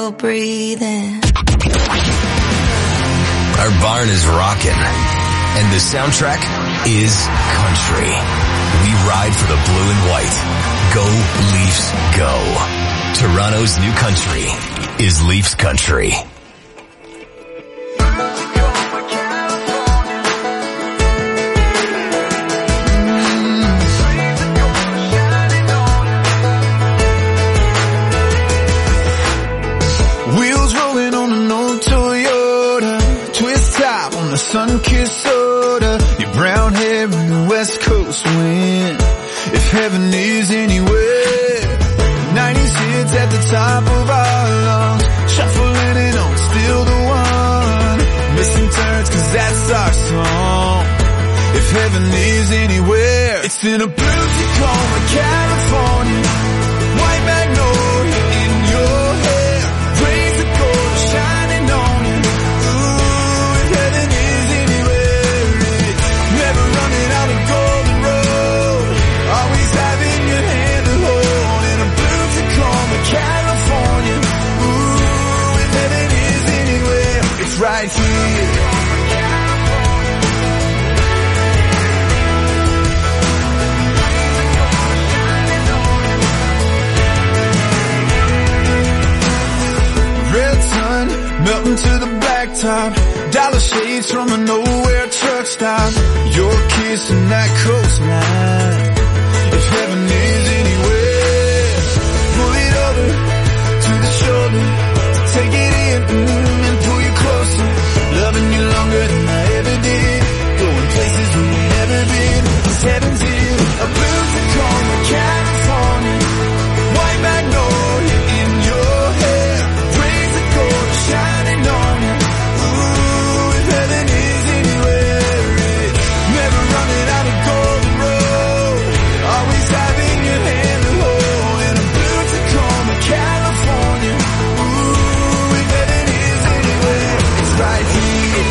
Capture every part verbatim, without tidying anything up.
still breathing. Our barn is rocking, and the soundtrack is country. We ride for the blue and white. Go Leafs, go. Toronto's new country is Leafs country. Wheels rolling on an old Toyota, twist top on the sun-kissed soda, your brown hair in the West Coast wind. If heaven is anywhere, nineties hits at the top of our lungs, shuffling it on, still the one, missing turns cause that's our song. If heaven is anywhere, it's in a blue Tacoma, California, white magnolia in your hair, rays of gold shining on you. Ooh, if heaven is anywhere, it's never running out of golden road, always having your hand to hold in a blue Tacoma, California. Ooh, if heaven is anywhere, it's right here. Red sun melting to the blacktop, dollar shades from a nowhere truck stop, your kiss and that coastline. If heaven is anywhere, pull it over to the shoulder, take it in mm, and pull you closer, loving you longer than I ever did, going places we've never been. Cause heaven's here, a blue Tacoma, California, white magnolia in your hair, rays of gold shining on you. Ooh, if heaven is anywhere, it's never running out of golden road, always having your hand to hold in a blue Tacoma, California. Ooh, if heaven is anywhere, it's right here.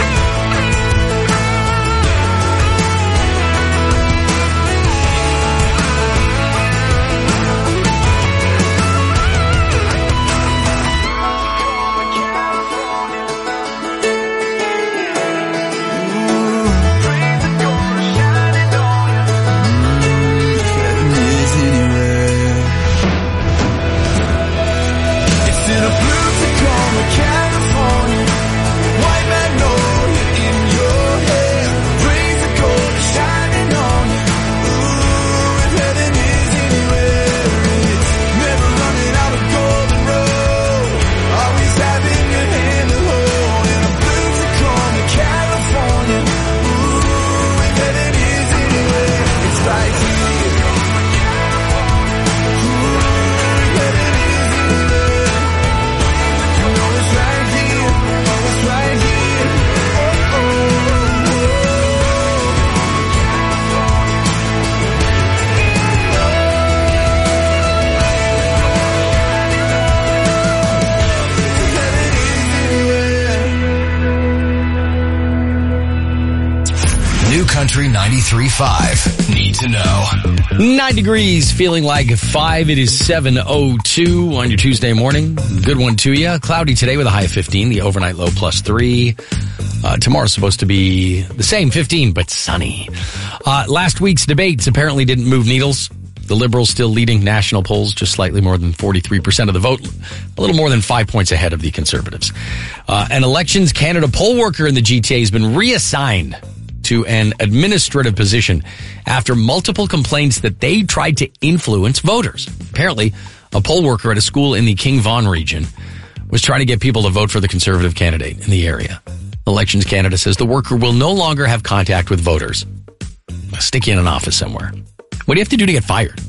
Country ninety-three point five. Need to know. Nine degrees, feeling like five. It is seven oh two on your Tuesday morning. Good one to you. Cloudy today with a high of fifteen. The overnight low plus three. Uh, tomorrow's supposed to be the same, fifteen, but sunny. Uh, last week's debates apparently didn't move needles. The Liberals still leading national polls, just slightly more than forty-three percent of the vote, a little more than five points ahead of the Conservatives. Uh, an Elections Canada poll worker in the G T A has been reassigned to an administrative position after multiple complaints that they tried to influence voters. Apparently, a poll worker at a school in the King Vaughan region was trying to get people to vote for the Conservative candidate in the area. Elections Canada says the worker will no longer have contact with voters. Stick you in an office somewhere. What do you have to do to get fired?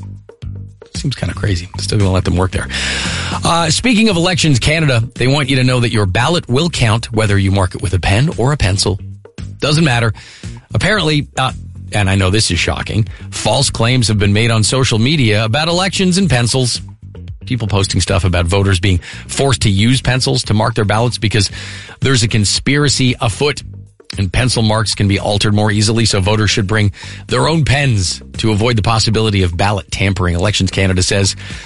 Seems kind of crazy. Still going to let them work there. Uh, speaking of Elections Canada, they want you to know that your ballot will count whether you mark it with a pen or a pencil. Doesn't matter. Apparently, uh, and I know this is shocking, false claims have been made on social media about elections and pencils. People posting stuff about voters being forced to use pencils to mark their ballots because there's a conspiracy afoot and pencil marks can be altered more easily, so voters should bring their own pens to avoid the possibility of ballot tampering. Elections Canada says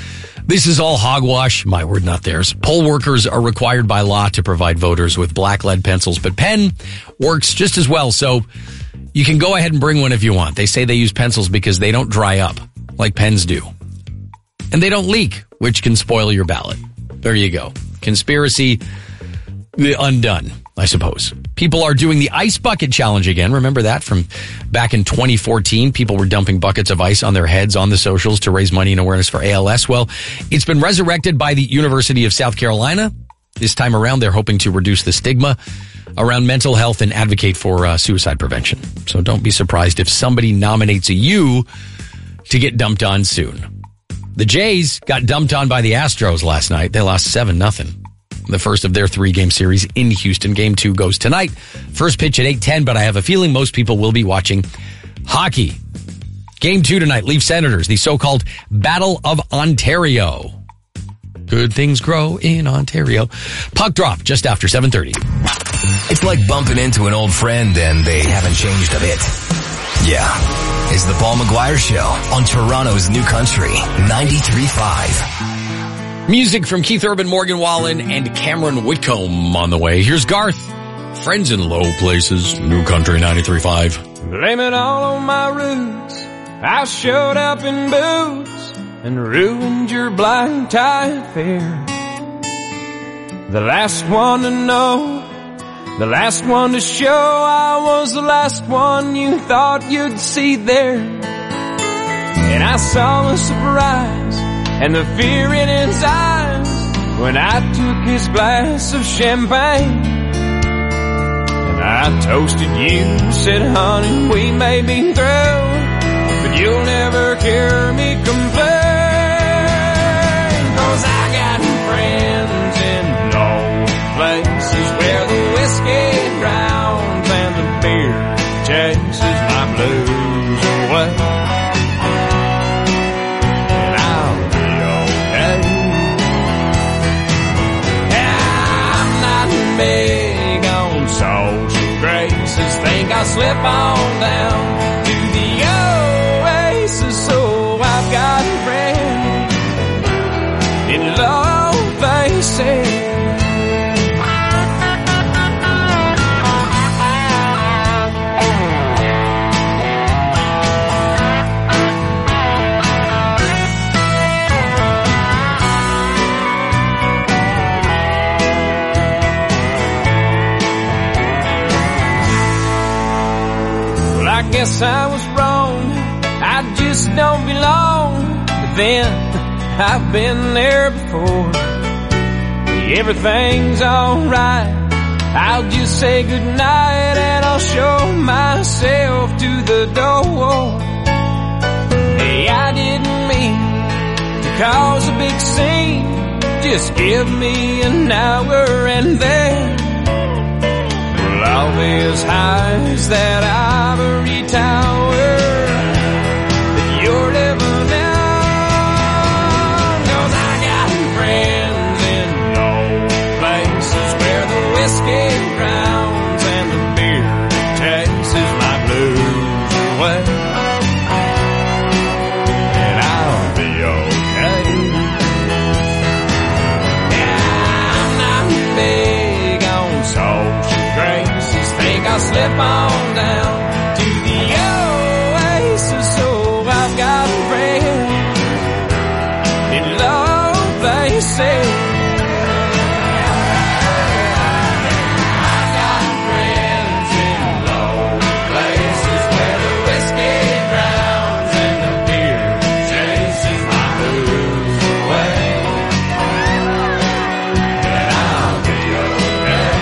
This is all hogwash. My word, not theirs. Poll workers are required by law to provide voters with black lead pencils, but pen works just as well. So you can go ahead and bring one if you want. They say they use pencils because they don't dry up like pens do. And they don't leak, which can spoil your ballot. There you go. Conspiracy undone, I suppose. People are doing the ice bucket challenge again. Remember that from back in twenty fourteen? People were dumping buckets of ice on their heads on the socials to raise money and awareness for A L S. Well, it's been resurrected by the University of South Carolina. This time around, they're hoping to reduce the stigma around mental health and advocate for uh, suicide prevention. So don't be surprised if somebody nominates you to get dumped on soon. The Jays got dumped on by the Astros last night. They lost seven nothing. The first of their three-game series in Houston. Game two goes tonight. First pitch at eight ten, but I have a feeling most people will be watching hockey. Game two tonight, Leaf Senators, the so-called Battle of Ontario. Good things grow in Ontario. Puck drop just after seven thirty. It's like bumping into an old friend and they haven't changed a bit. Yeah, it's the Paul McGuire Show on Toronto's New Country, ninety-three point five. Music from Keith Urban, Morgan Wallen, and Cameron Whitcomb on the way. Here's Garth. Friends in Low Places, New Country ninety-three point five. Blame it all on my roots. I showed up in boots and ruined your blind tie affair. The last one to know, the last one to show, I was the last one you thought you'd see there. And I saw the surprise and the fear in his eyes when I took his glass of champagne. And I toasted you, said, honey, we may be through, but you'll never hear me complain. Cause I got friends in low places where the whiskey drowns and the beer chases my blues away. Big on social graces, think I'll slip on down to the oasis. So I've got friends in low places. I guess I was wrong, I just don't belong. But then, I've been there before. Everything's alright, I'll just say goodnight and I'll show myself to the door. Hey, I didn't mean to cause a big scene, just give me an hour and then I'll be as high as that ivory tower that you're living in. Cause I got friends in low places where the whiskey drowns and the beer chases my blues away. And I'll be okay. Yeah, I'm not big on social grace. I'll slip on down to the oasis. So I've got friends in low places. I've got friends in low places where the whiskey drowns and the beer chases my blues away. And I'll be okay.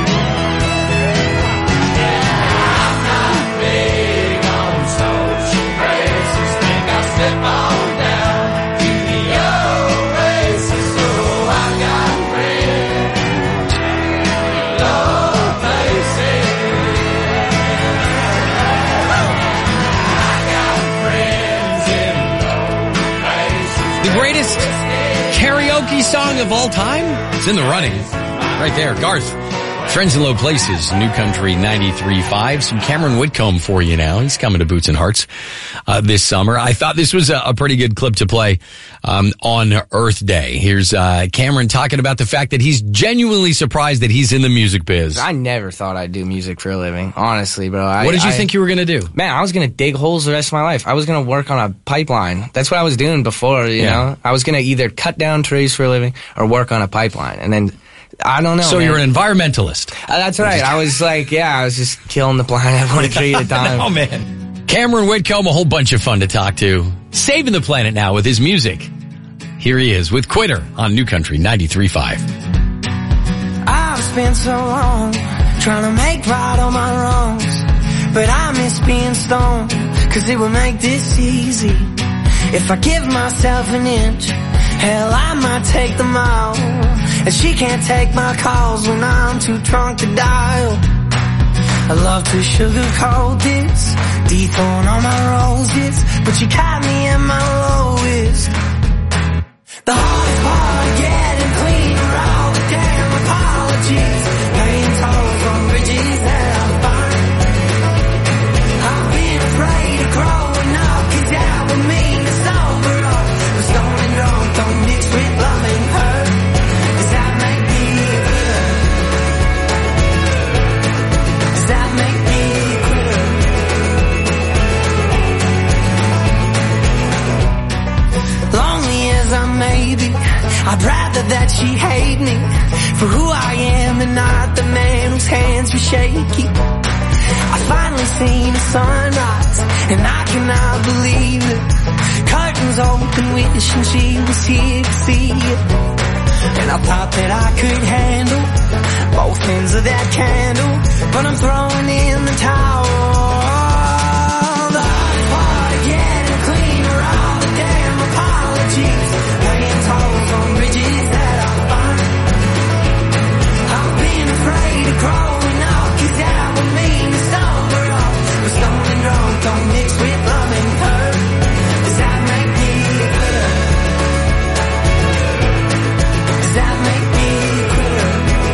Slip on down to the oasis. So I got friends in low places. I got friends in low places. The greatest karaoke song of all time? It's in the running. Right there. Garth. Trends in Low Places, New Country ninety-three point five. Some Cameron Whitcomb for you now. He's coming to Boots and Hearts uh, this summer. I thought this was a, a pretty good clip to play um, on Earth Day. Here's uh, Cameron talking about the fact that he's genuinely surprised that he's in the music biz. I never thought I'd do music for a living, honestly, bro. I, what did you I, think you were going to do? Man, I was going to dig holes the rest of my life. I was going to work on a pipeline. That's what I was doing before, you yeah. know? I was going to either cut down trees for a living or work on a pipeline. And then, I don't know. So man. you're an environmentalist. Uh, that's right. I was like, yeah, I was just killing the planet one tree at a time. Oh, man. Cameron Whitcomb, a whole bunch of fun to talk to. Saving the planet now with his music. Here he is with Quitter on New Country ninety-three point five. I've spent so long trying to make right all my wrongs, but I miss being stoned, cause it would make this easy. If I give myself an inch, hell, I might take the mile. And she can't take my calls when I'm too drunk to dial. I love to sugarcoat this, dethorn all my roses, but you caught me at my lowest. The hardest part of getting clean are all the damn apologies, paying tolls on bridges that I'm fine. I've been afraid of growing up, cause that would mean to sober up. But stoned and drunk don't mix with loving her. Does that make me a quitter? Does that make me a quitter? Lonely as I may be, I'd rather that she hate me for who I am and not the man whose hands were shaky. I finally seen the sunrise, and I cannot believe it. Curtains open, wishing she was here to see it. And I thought that I could handle both ends of that candle, but I'm throwing in the towel. The hardest part of getting clean are all the damn apologies, paying tolls on bridges that I find. I've been afraid of growing up, cause that would mean to sober up. But stoned and drunk don't mix with loving her. Does that make me a quitter? Does that make me a quitter?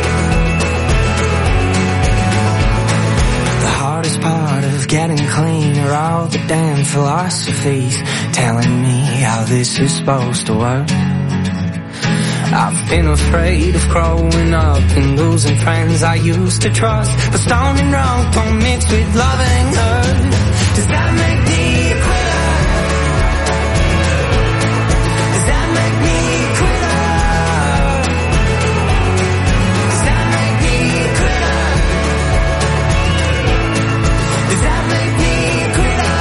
The hardest part of getting clean are all the damn philosophies telling me how this is supposed to work. I've been afraid of growing up and losing friends I used to trust, but stoned and drunk don't mix with loving her. Does that make me a quitter? Does that make me a quitter? Does that make me a quitter? Does that make me a quitter?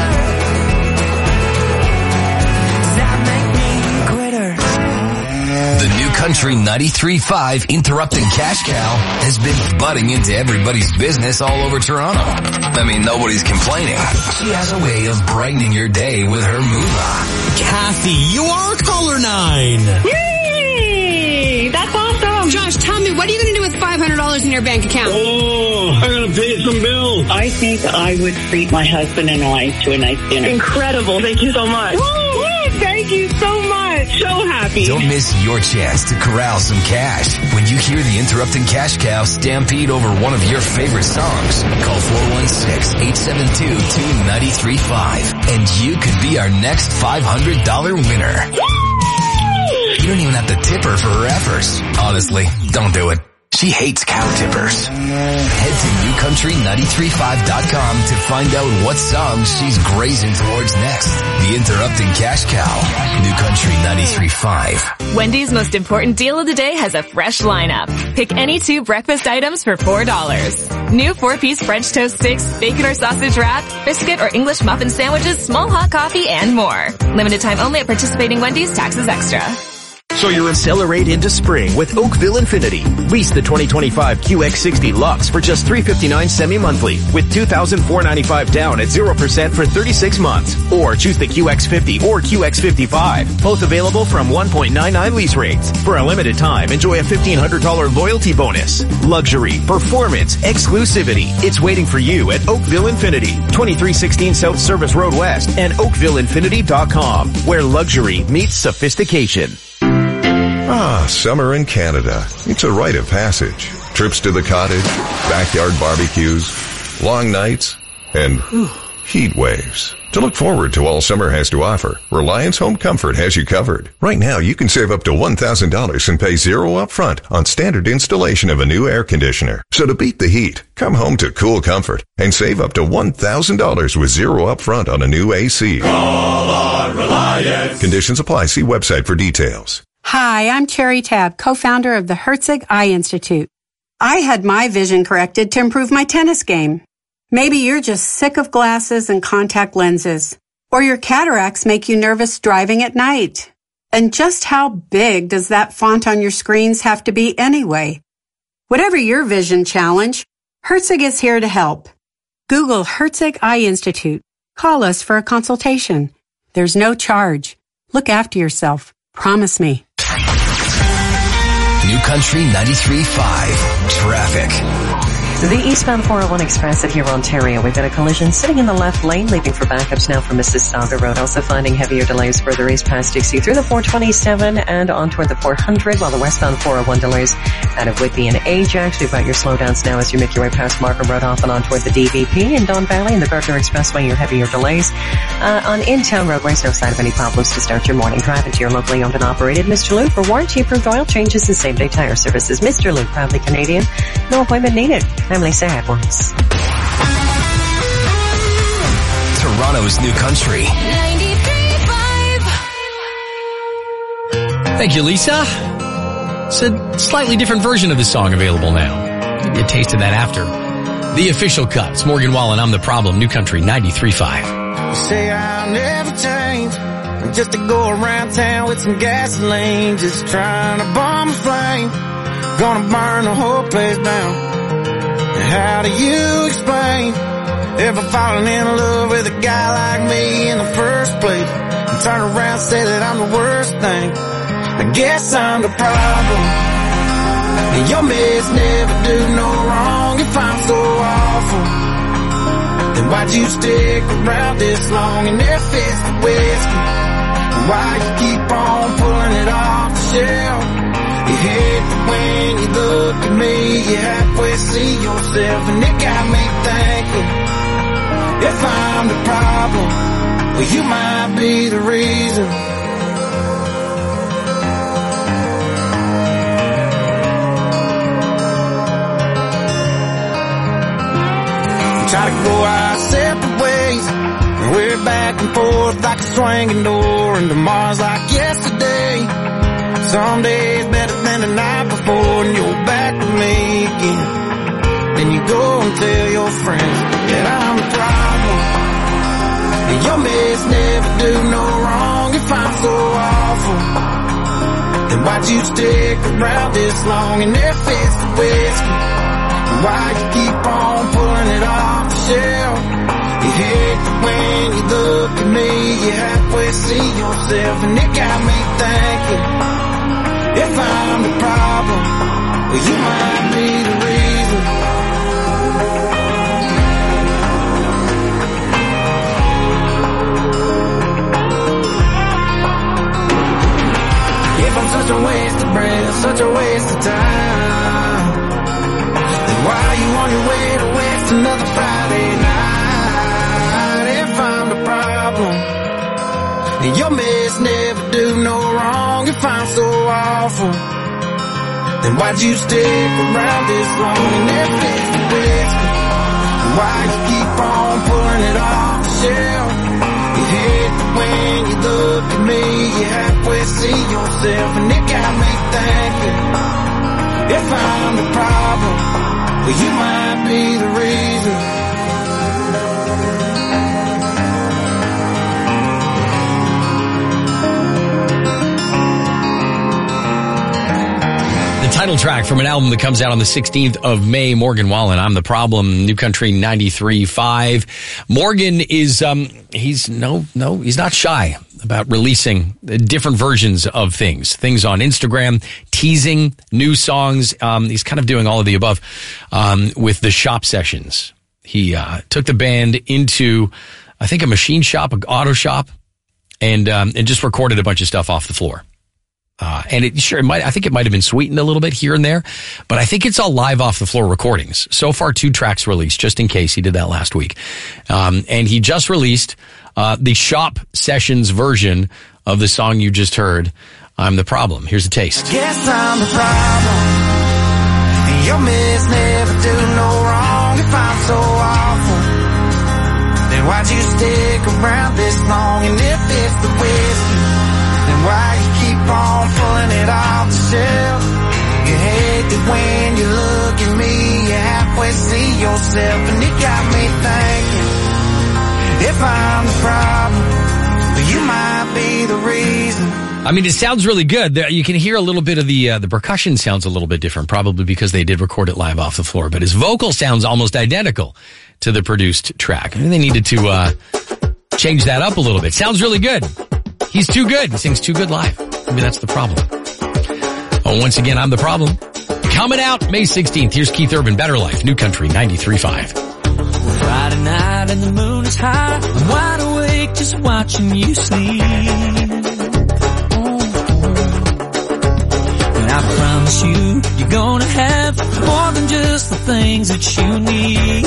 Does that make me a quitter? The New Country ninety-three point five Interrupting Cash Cow has been butting into everybody's business all over Toronto. I mean, nobody's complaining. She has a way of brightening your day with her moolah. Kathy, you are color nine. Yay! That's awesome. Josh, tell me, what are you going to do with five hundred dollars in your bank account? Oh, I gotta pay some bills. I think I would treat my husband and I to a nice dinner. Incredible. Thank you so much. Woo, woo, thank you so much. So happy. Don't miss your chance to corral some cash when you hear the Interrupting Cash Cow stampede over one of your favorite songs. Call four one six, eight seven two, two nine three five and you could be our next five hundred dollars winner. You don't even have to tip her for her efforts. Honestly, don't do it. She hates cow tippers. Head to new country nine three five dot com to find out what songs she's grazing towards next. The Interrupting Cash Cow. New Country ninety-three point five. Wendy's most important deal of the day has a fresh lineup. Pick any two breakfast items for four dollars. New four-piece French toast sticks, bacon or sausage wrap, biscuit or English muffin sandwiches, small hot coffee, and more. Limited time only at participating Wendy's, taxes extra. So you're accelerate into spring with Oakville Infinity. Lease the twenty twenty-five Q X sixty Lux for just three hundred fifty-nine dollars semi-monthly with two thousand four hundred ninety-five dollars down at zero percent for thirty-six months. Or choose the Q X fifty or Q X fifty-five. Both available from one point nine nine lease rates. For a limited time, enjoy a fifteen hundred dollars loyalty bonus. Luxury, performance, exclusivity. It's waiting for you at Oakville Infinity. twenty-three sixteen South Service Road West and oakville infinity dot com, where luxury meets sophistication. Ah, summer in Canada. It's a rite of passage. trips to the cottage, backyard barbecues, long nights, and heat waves. To look forward to all summer has to offer, Reliance Home Comfort has you covered. Right now, you can save up to one thousand dollars and pay zero up front on standard installation of a new air conditioner. So to beat the heat, come home to cool comfort and save up to one thousand dollars with zero up front on a new A C. Call on Reliance. Conditions apply. See website for details. Hi, I'm Cherry Tabb, co-founder of the Herzig Eye Institute. I had my vision corrected to improve my tennis game. Maybe you're just sick of glasses and contact lenses, or your cataracts make you nervous driving at night. And just how big does that font on your screens have to be anyway? Whatever your vision challenge, Herzig is here to help. Google Herzig Eye Institute. Call us for a consultation. There's no charge. Look after yourself. Promise me. New Country ninety-three point five. Traffic. The eastbound four oh one Express at Huron, Ontario. We've got a collision sitting in the left lane, leaving for backups now from Mississauga Road. Also finding heavier delays further east past Dixie through the four twenty-seven and on toward the four hundred, while the westbound four oh one delays out of Whitby and Ajax. We've got your slowdowns now as you make your way past Markham Road off and on toward the D V P. In Don Valley and the Gardner Expressway, your heavier delays. Uh, on in-town roadways, no sign of any problems to start your morning drive into your locally owned and operated Mister Lou for warranty-approved oil changes and same-day tire services. Mister Lou, proudly Canadian. No appointment needed. Family sad ones. Toronto's New Country. Thank you, Lisa. It's a slightly different version of the song available now. Give you a taste of that after the official cut. It's Morgan Wallen. I'm the Problem. New Country ninety-three point five. You say I'll never change, just to go around town with some gasoline, just trying to bomb a flame, gonna burn the whole place down. How do you explain ever falling in love with a guy like me in the first place, and turn around and say that I'm the worst thing? I guess I'm the problem, and your mess never do no wrong. If I'm so awful, then why'd you stick around this long and if it's the whiskey? Why you keep on pulling it off the shelf? You hate that when you look at me, you halfway see yourself, and it got me thinking, if I'm the problem, well, you might be the reason. We try to go our separate ways, and we're back and forth like a swinging door, and tomorrow's like yesterday. Some days better than the night before, and you're back with me again. Then you go and tell your friends that I'm the problem, and your mess never do no wrong. If I'm so awful, then why'd you stick around this long? And if it's the whiskey, why you keep on pulling it off the shelf? You hate that when you look at me, you halfway see yourself, and it got me thinking, if I'm the problem, well, you might be the reason. If I'm such a waste of breath, such a waste of time, then why are you on your way to waste another Friday night? If I'm the problem, and your mess never do no wrong. If I'm so awful, then why'd you stick around this long? And if it's the whiskey, why you keep on pulling it off the shelf? You hate that when you look at me, you halfway see yourself, and it got me thinking, if I'm the problem, well, you might be the reason. Title track from an album that comes out on the sixteenth of May, Morgan Wallen. I'm the Problem, New Country ninety-three point five. Morgan is, um, he's no, no, he's not shy about releasing different versions of things. Things on Instagram, teasing new songs. Um, he's kind of doing all of the above, um, with the shop sessions. He, uh, took the band into, I think, a machine shop, an auto shop, and, um, and just recorded a bunch of stuff off the floor. Uh, and it sure, it might, I think it might have been sweetened a little bit here and there, but I think it's all live off the floor recordings. So far, two tracks released, just in case. He did that last week. Um, and he just released, uh, the Shop Sessions version of the song you just heard, I'm the Problem. Here's a taste. Guess I'm the problem. And your miss never do no wrong. If I'm so awful, then why'd you stick around this long? And if it's the whiskey, then why you keep on pulling it off the shelf? You hate that when you look at me, you halfway see yourself. And it got me thinking, if I'm the problem, you might be the reason. I mean, it sounds really good. You can hear a little bit of the uh, the percussion sounds a little bit different, probably because they did record it live off the floor. But his vocal sounds almost identical to the produced track. And they needed to uh, change that up a little bit. Sounds really good. He's too good. He sings too good live. Maybe that's the problem. Oh, once again, I'm the problem. Coming out May sixteenth. Here's Keith Urban, Better Life, New Country ninety-three point five. Friday night and the moon is high. I'm wide awake just watching you sleep. I promise you, you're gonna have more than just the things that you need.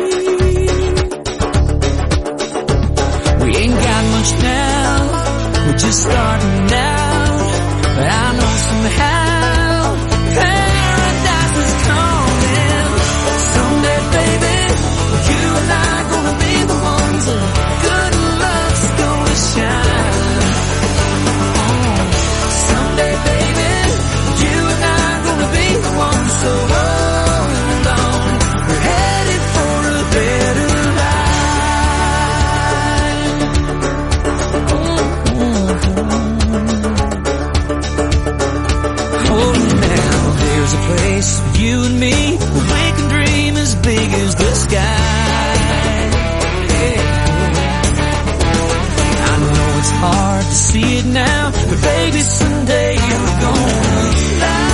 We ain't got much now, we're just starting out, but I know somehow paradise is coming. Someday, baby, you and I gonna be the ones that good love's gonna shine. Someday, baby, so hold on, we're headed for a better life. Oh, now there's a place for you and me where we can dream as big as the sky. I know it's hard to see it now, but baby, someday you're gonna fly.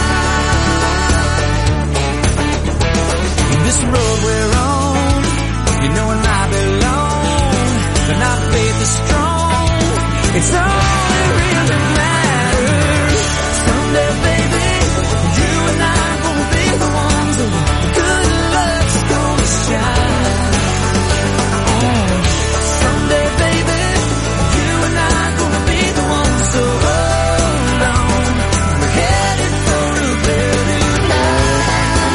This road we're on, you know and I belong, but our faith is strong, it's all that really matters. Someday, baby, you and I gonna be the ones that good luck's gonna shine. Oh, someday, baby, you and I gonna be the ones, so hold on, we're headed for a better life.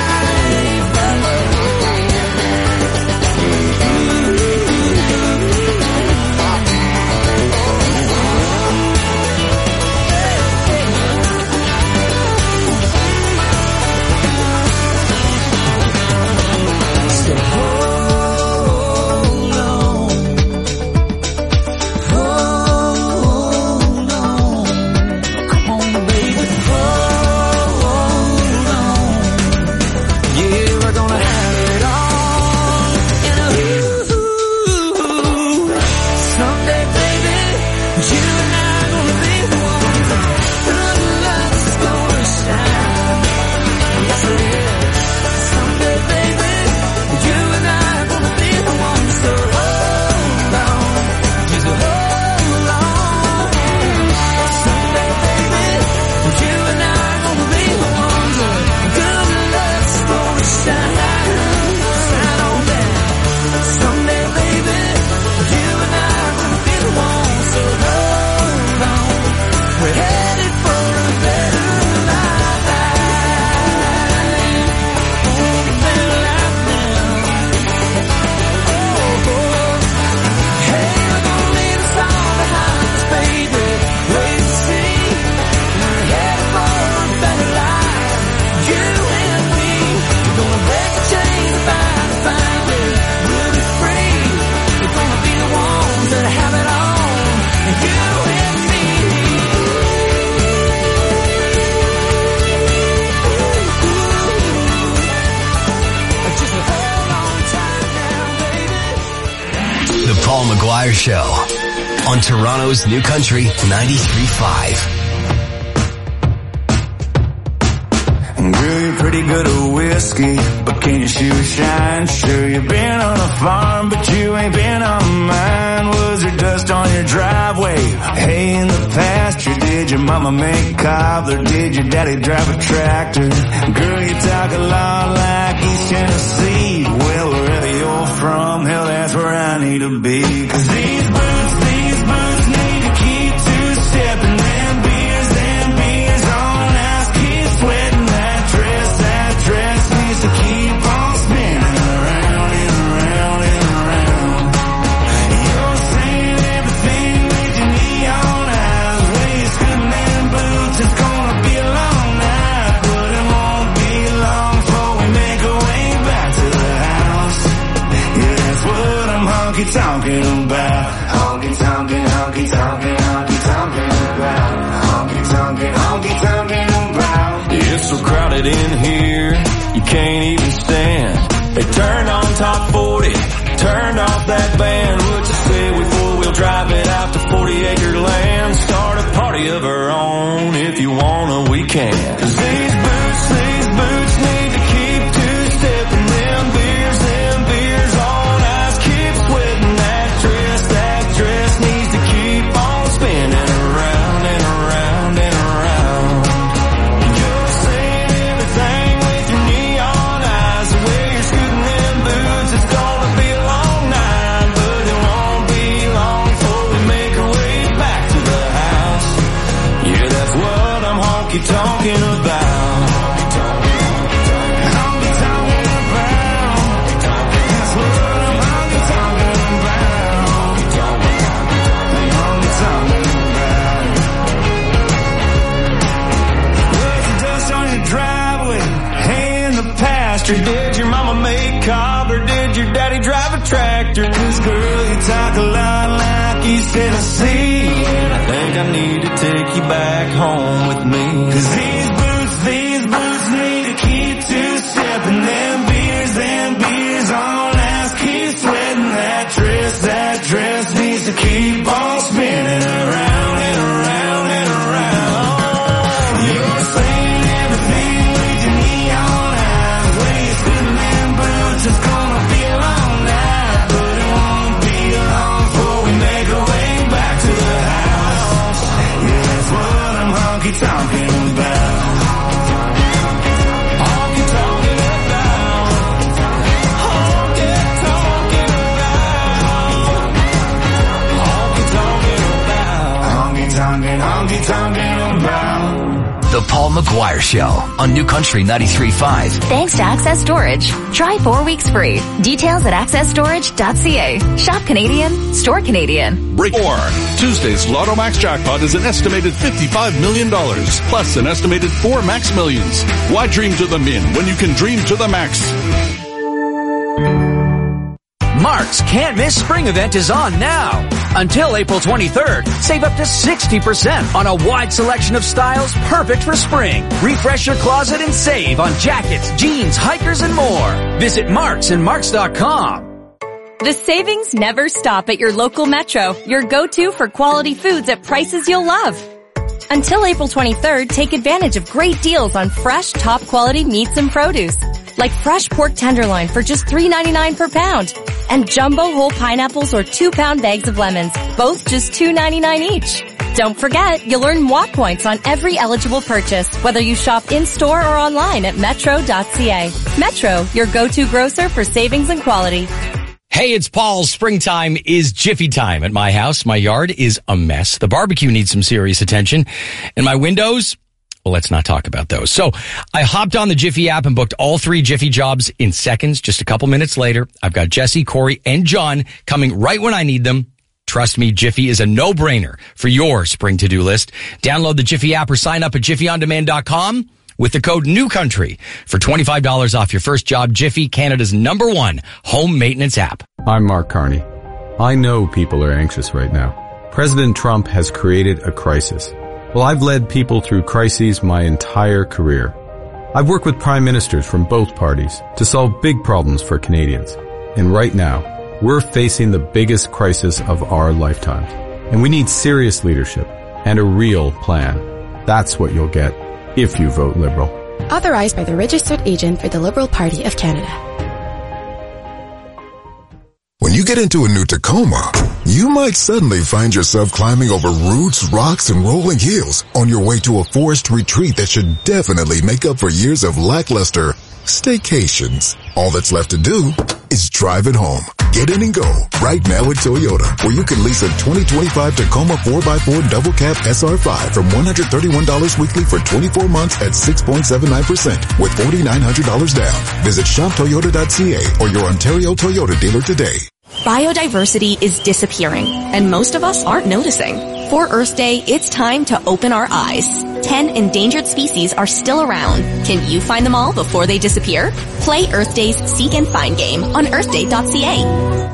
Paul McGuire Show on Toronto's New Country ninety-three point five. Will you pretty good at whiskey, but can your shoes shine? Sure, you've been on a farm, but you ain't been on mine. Was there dust on your driveway? Hay in the pasture? Did your mama make cobbler? Did your daddy drive a tractor? Girl, you talk a lot like East Tennessee. Well, wherever you're from, hell, that's where I need to be. 'Cause these boots, these boots need to keep two-stepping. Them beers, them beers on ice, keep sweating. That dress, that dress needs to keep on spinning around and around and around. You're saying everything with your neon eyes. Waist good man boots, it's gonna be a long night, but it won't be long before we make our way back to the house. Yeah, that's what I'm honky-tonking about. Honky-tonkin', honky-tonkin', honky-tonkin' about. Honky-tonkin', honky-tonkin' about. It's so crowded in here, you can't even stand. They turned on top forty, turned off that band. What you say we four-wheel drive it out to forty acre land? Start a party of our own, if you wanna we can. 'Cause these boots, these boots need to keep two-stepping. Them beers, them beers on ice, keep sweating. That dress, that dress needs to keep on spinning around and around and around. You're saying everything with your neon eyes. The way you're scooting them boots, it's gonna be a long night, but it won't be long before we make our way back to the house. Yeah, that's what I'm honky-tonking about. Honky-tonking about. That's what I'm honky-tonking about. Honky-tonking about. Was the dust on your driveway? Hay in the pasture? Did your mama make cobbler? Did your daddy drive a tractor? 'Cause girl, you talk a lot like East Tennessee, and I think I need to take you back home with me. 'Cause these boots, these boots need to keep two-stepping. Them beers, them beers on ice, keep sweating. That dress, that dress needs to keep on spinning around and around and around. You're saying everything with your neon eyes. Wasting them boots, it's gonna be a long night, but it won't be long before we make our way back to the house. Yeah, that's what I'm honky-tonking about. Honky-tonking about. Honky-tonking about. Honky-tonking about. Honky-tonking, honky-tonking about. The Paul McGuire Show on New Country ninety-three point five. Thanks to Access Storage. Try four weeks free. Details at access storage dot c a. Shop Canadian, store Canadian. Break four. Tuesday's Lotto Max jackpot is an estimated fifty-five million dollars, plus an estimated four Max Millions. Why dream to the min when you can dream to the max? Mark's Can't Miss Spring event is on now. Until April twenty-third, save up to sixty percent on a wide selection of styles perfect for spring. Refresh your closet and save on jackets, jeans, hikers, and more. Visit Marks and Marks dot com. The savings never stop at your local Metro, your go-to for quality foods at prices you'll love. Until April twenty-third, take advantage of great deals on fresh, top-quality meats and produce, like fresh pork tenderloin for just three ninety-nine per pound, and jumbo whole pineapples or two-pound bags of lemons, both just two ninety-nine each. Don't forget, you'll earn W A P points on every eligible purchase, whether you shop in-store or online at metro dot c a. Metro, your go-to grocer for savings and quality. Hey, it's Paul. Springtime is Jiffy time at my house. My yard is a mess. The barbecue needs some serious attention. And my windows, well, let's not talk about those. So I hopped on the Jiffy app and booked all three Jiffy jobs in seconds. Just a couple minutes later, I've got Jesse, Corey, and John coming right when I need them. Trust me, Jiffy is a no-brainer for your spring to-do list. Download the Jiffy app or sign up at jiffy on demand dot com with the code NEWCOUNTRY for twenty-five dollars off your first job. Jiffy, Canada's number one home maintenance app. I'm Mark Carney. I know people are anxious right now. President Trump has created a crisis. Well, I've led people through crises my entire career. I've worked with prime ministers from both parties to solve big problems for Canadians. And right now, we're facing the biggest crisis of our lifetimes. And we need serious leadership and a real plan. That's what you'll get if you vote Liberal. Authorized by the registered agent for the Liberal Party of Canada. When you get into a new Tacoma, you might suddenly find yourself climbing over roots, rocks, and rolling hills on your way to a forest retreat that should definitely make up for years of lackluster staycations. All that's left to do is drive it home. Get in and go right now at Toyota, where you can lease a twenty twenty-five Tacoma four by four Double Cab S R five from one hundred thirty-one dollars weekly for twenty-four months at six point seven nine percent with four thousand nine hundred dollars down. Visit shop toyota dot c a or your Ontario Toyota dealer today. Biodiversity is disappearing, and most of us aren't noticing. For Earth Day, it's time to open our eyes. Ten endangered species are still around. Can you find them all before they disappear? Play Earth Day's Seek and Find game on earth day dot c a.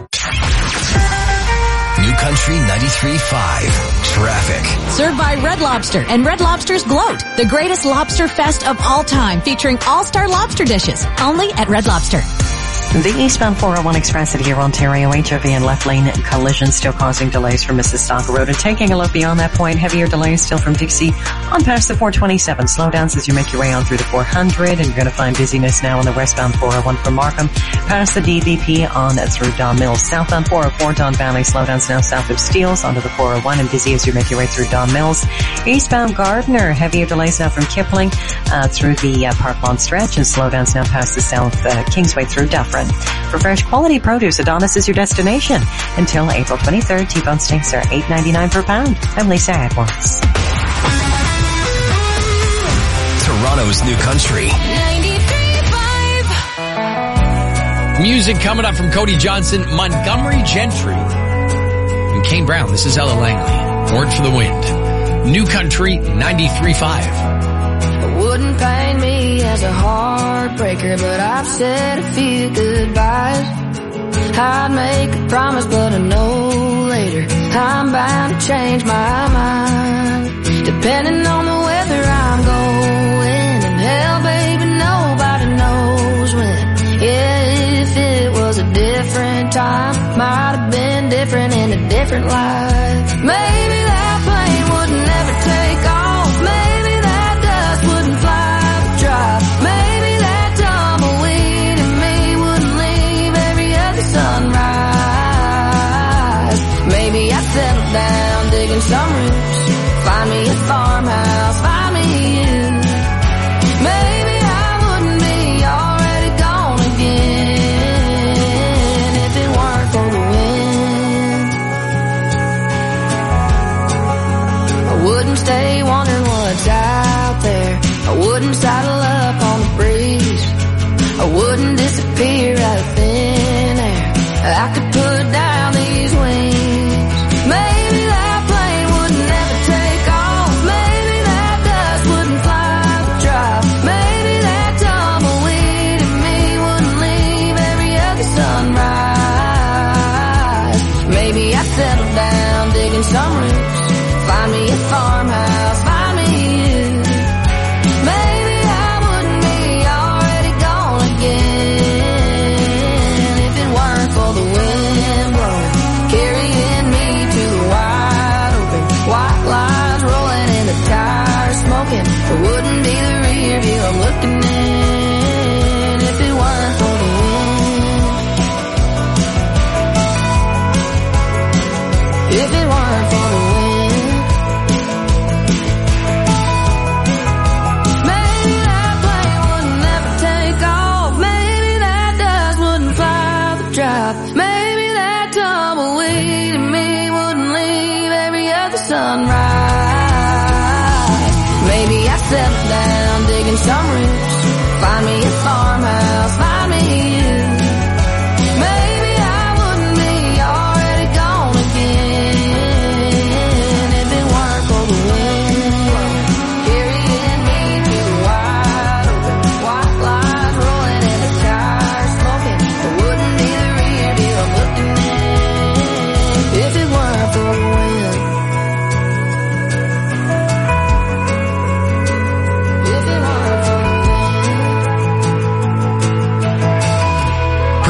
New Country ninety-three point five. Traffic. Served by Red Lobster and Red Lobster's Gloat, the greatest lobster fest of all time, featuring all-star lobster dishes, only at Red Lobster. The eastbound four oh one Express at here, Ontario, H O V and left lane collision still causing delays from Mississauga Road. And taking a look beyond that point, heavier delays still from Dixie on past the four twenty-seven. Slowdowns as you make your way on through the four hundred, and you're going to find busyness now on the westbound four oh one from Markham, past the D V P on through Don Mills. Southbound four oh four, Don Valley, slowdowns now south of Steeles onto the four oh one, and busy as you make your way through Don Mills. Eastbound Gardner, heavier delays now from Kipling uh, through the uh, Park Lawn stretch, and slowdowns now past the South uh, Kingsway through Dufferin. For fresh quality produce, Adonis is your destination. Until April twenty-third, T-bone steaks are eight ninety-nine per pound. I'm Lisa Edwards. Toronto's New Country. Music coming up from Cody Johnson, Montgomery Gentry, and Kane Brown. This is Ella Langley. Word for the Wind. New Country ninety-three point five. Wouldn't paint me as a heartbreaker, but I've said a few goodbyes. I'd make a promise, but I know later I'm bound to change my mind. Depending on the weather I'm going, and hell, baby, nobody knows when. Yeah, if it was a different time, might have been different in a different life. Maybe that plane would never take off. Maybe that dust wouldn't fly the drive. Maybe that tumbleweed in me wouldn't leave every other sunrise. Maybe I'd settle down digging some roots, find me a farmhouse, find me you. Maybe I wouldn't be already gone again if it weren't for the wind. I wouldn't stay wondering what's out there. I wouldn't saddle up on the breeze. I wouldn't disappear out of thin air. I could put down these wings. Maybe that plane would never take off. Maybe that dust wouldn't fly the drive. Maybe that tumbleweed in me wouldn't leave every other sunrise. Maybe I'd settle down digging some roots, find me a farmhouse, find me you. Maybe I wouldn't be already gone again if it weren't for the wind blowing, carrying me to the wide open. White lines rolling and the tires smoking. It wouldn't be the rear view I'm looking in if it weren't for the wind. If it weren't for the wind. Maybe that plane would never take off. Maybe that dust wouldn't fly the drive. Maybe that tumbleweed in me wouldn't leave every other sunrise. Maybe I settle down digging some roots, find me a farmhouse, find me you. Maybe I wouldn't be already gone again if it weren't for the wind carrying me to the wide open. White lines rolling and the tires smoking. It wouldn't be the rear view I'm looking in if it weren't for the wind. If it weren't for the wind.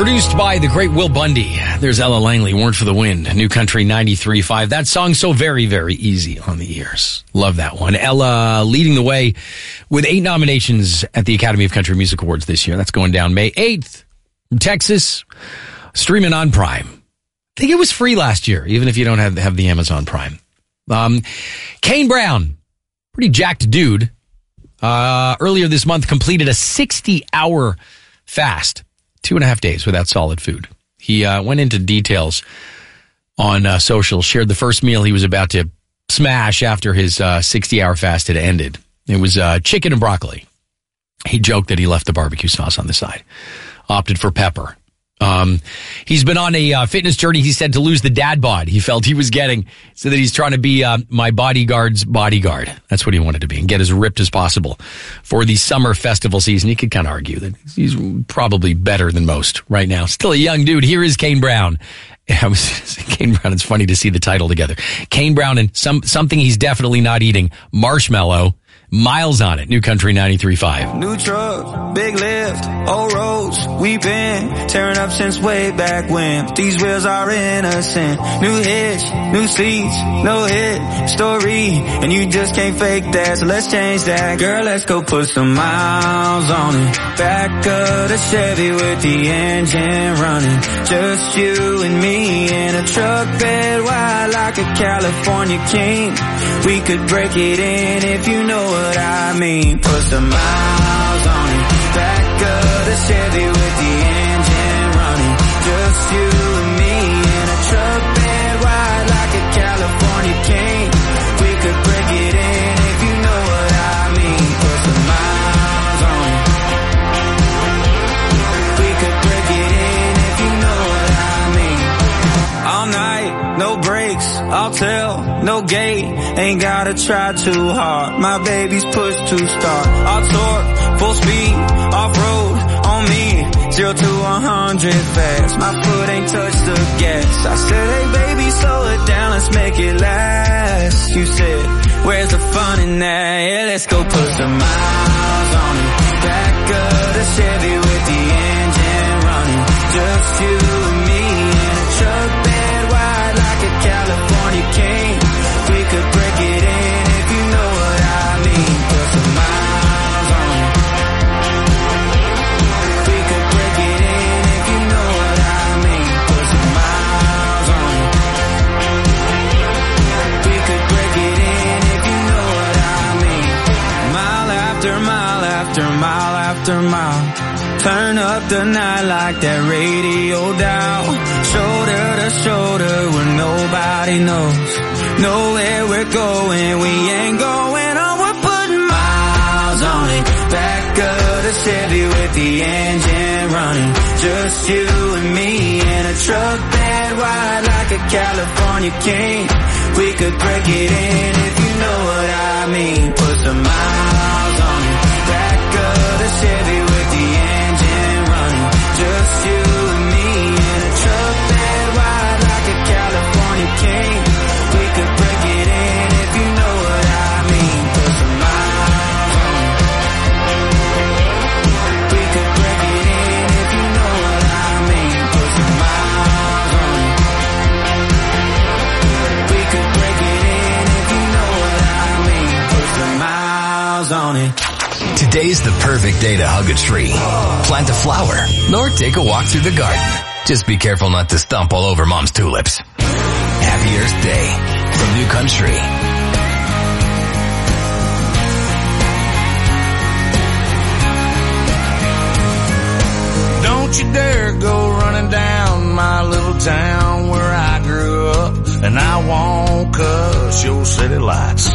Produced by the great Will Bundy. There's Ella Langley, Weren't for the Wind, New Country ninety-three point five. That song so very, very easy on the ears. Love that one. Ella leading the way with eight nominations at the Academy of Country Music Awards this year. That's going down May eighth from Texas, streaming on Prime. I think it was free last year, even if you don't have, have the Amazon Prime. Um, Kane Brown, pretty jacked dude, uh, earlier this month completed a sixty-hour fast. Two and a half days without solid food. He uh, went into details on uh, social, shared the first meal he was about to smash after his uh, sixty-hour fast had ended. It was uh, chicken and broccoli. He joked that he left the barbecue sauce on the side, opted for pepper. Um, he's been on a uh, fitness journey, he said, to lose the dad bod he felt he was getting, so that he's trying to be uh, my bodyguard's bodyguard. That's what he wanted to be, and get as ripped as possible for the summer festival season. You could kind of argue that he's probably better than most right now. Still a young dude. Here is Kane Brown. I was Kane Brown. It's funny to see the title together. Kane Brown and some something he's definitely not eating, marshmallow. Miles on it. New Country ninety-three point five. New truck, big lift, old roads, we've been tearing up since way back when. These wheels are innocent. New hitch, new seats, no hit story, and you just can't fake that, so let's change that. Girl, let's go put some miles on it. Back of the Chevy with the engine running. Just you and me in a truck bed wide like a California king. We could break it in if you know what what I mean. Put some miles on it. Back of the Chevy with the engine running. Just you and me in a truck bed wide like a California king. We could break it in if you know what I mean. Put some miles on it. We could break it in if you know what I mean. All night, no breaks, I'll tell, no gate. Ain't gotta try too hard. My baby's push to start. I'll torque, full speed, off-road, on me. Zero to a hundred fast. My foot ain't touched the gas. I said, hey baby, slow it down, let's make it last. You said, where's the fun in that? Yeah, let's go put some miles on it. Back of the Chevy with the engine running. Just you and me in a truck bed wide like a California king. We could break it in if you know what I mean. Put some miles on it. We could break it in if you know what I mean. Put some miles on it. We could break it in if you know what I mean. Mile after mile after mile after mile. Turn up the night like that radio dial. Shoulder to shoulder where nobody knows. Know where we're going, we ain't going on, we're putting miles on it. Back of the Chevy with the engine running. Just you and me in a truck bed wide like a California king. We could break it in if you know what I mean. Put some miles on it. Back of the Chevy with the engine running. Just you and me in a truck bed wide like a California king. We could break it in if you know what I mean. Put some miles on it. We could break it in if you know what I mean. Put some miles on it. We could break it in if you know what I mean. Put some miles on it. Today's the perfect day to hug a tree, plant a flower, or take a walk through the garden. Just be careful not to stomp all over Mom's tulips. Happy Earth Day from New Country. Don't you dare go running down my little town where I grew up, and I won't cuss your city lights.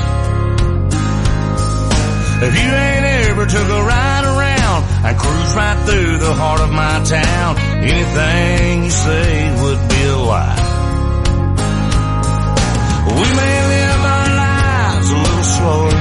If you ain't ever took a ride around and cruise right through the heart of my town, anything you say would be a lie. We may live our lives a little slower,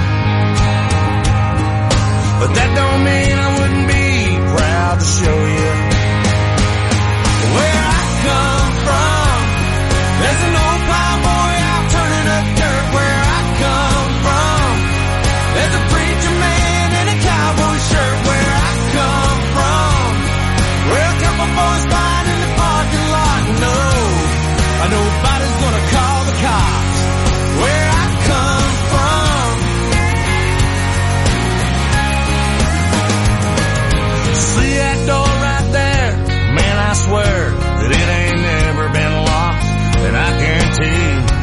but that don't mean I wouldn't be proud to show you where I come from. There's an old cowboy out turning up dirt where I come from. There's a preacher man in a cowboy shirt where I come from. We're a couple boys flying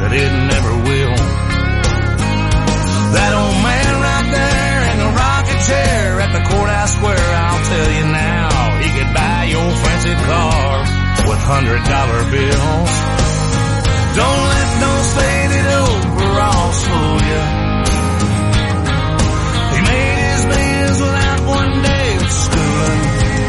but it never will. That old man right there in the rocking chair at the courthouse square, I'll tell you now, he could buy your fancy car with hundred dollar bills. Don't let those faded overalls fool you. He made his millions without one day of schooling.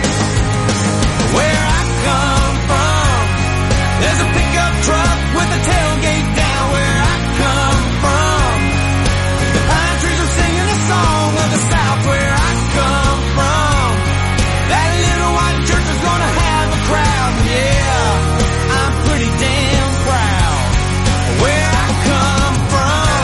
Where I come from, there's a pickup truck with a tailgate down. Where I come from, the pine trees are singing a song of the South. Where I come from, that little white church is gonna have a crowd. Yeah, I'm pretty damn proud where I come from.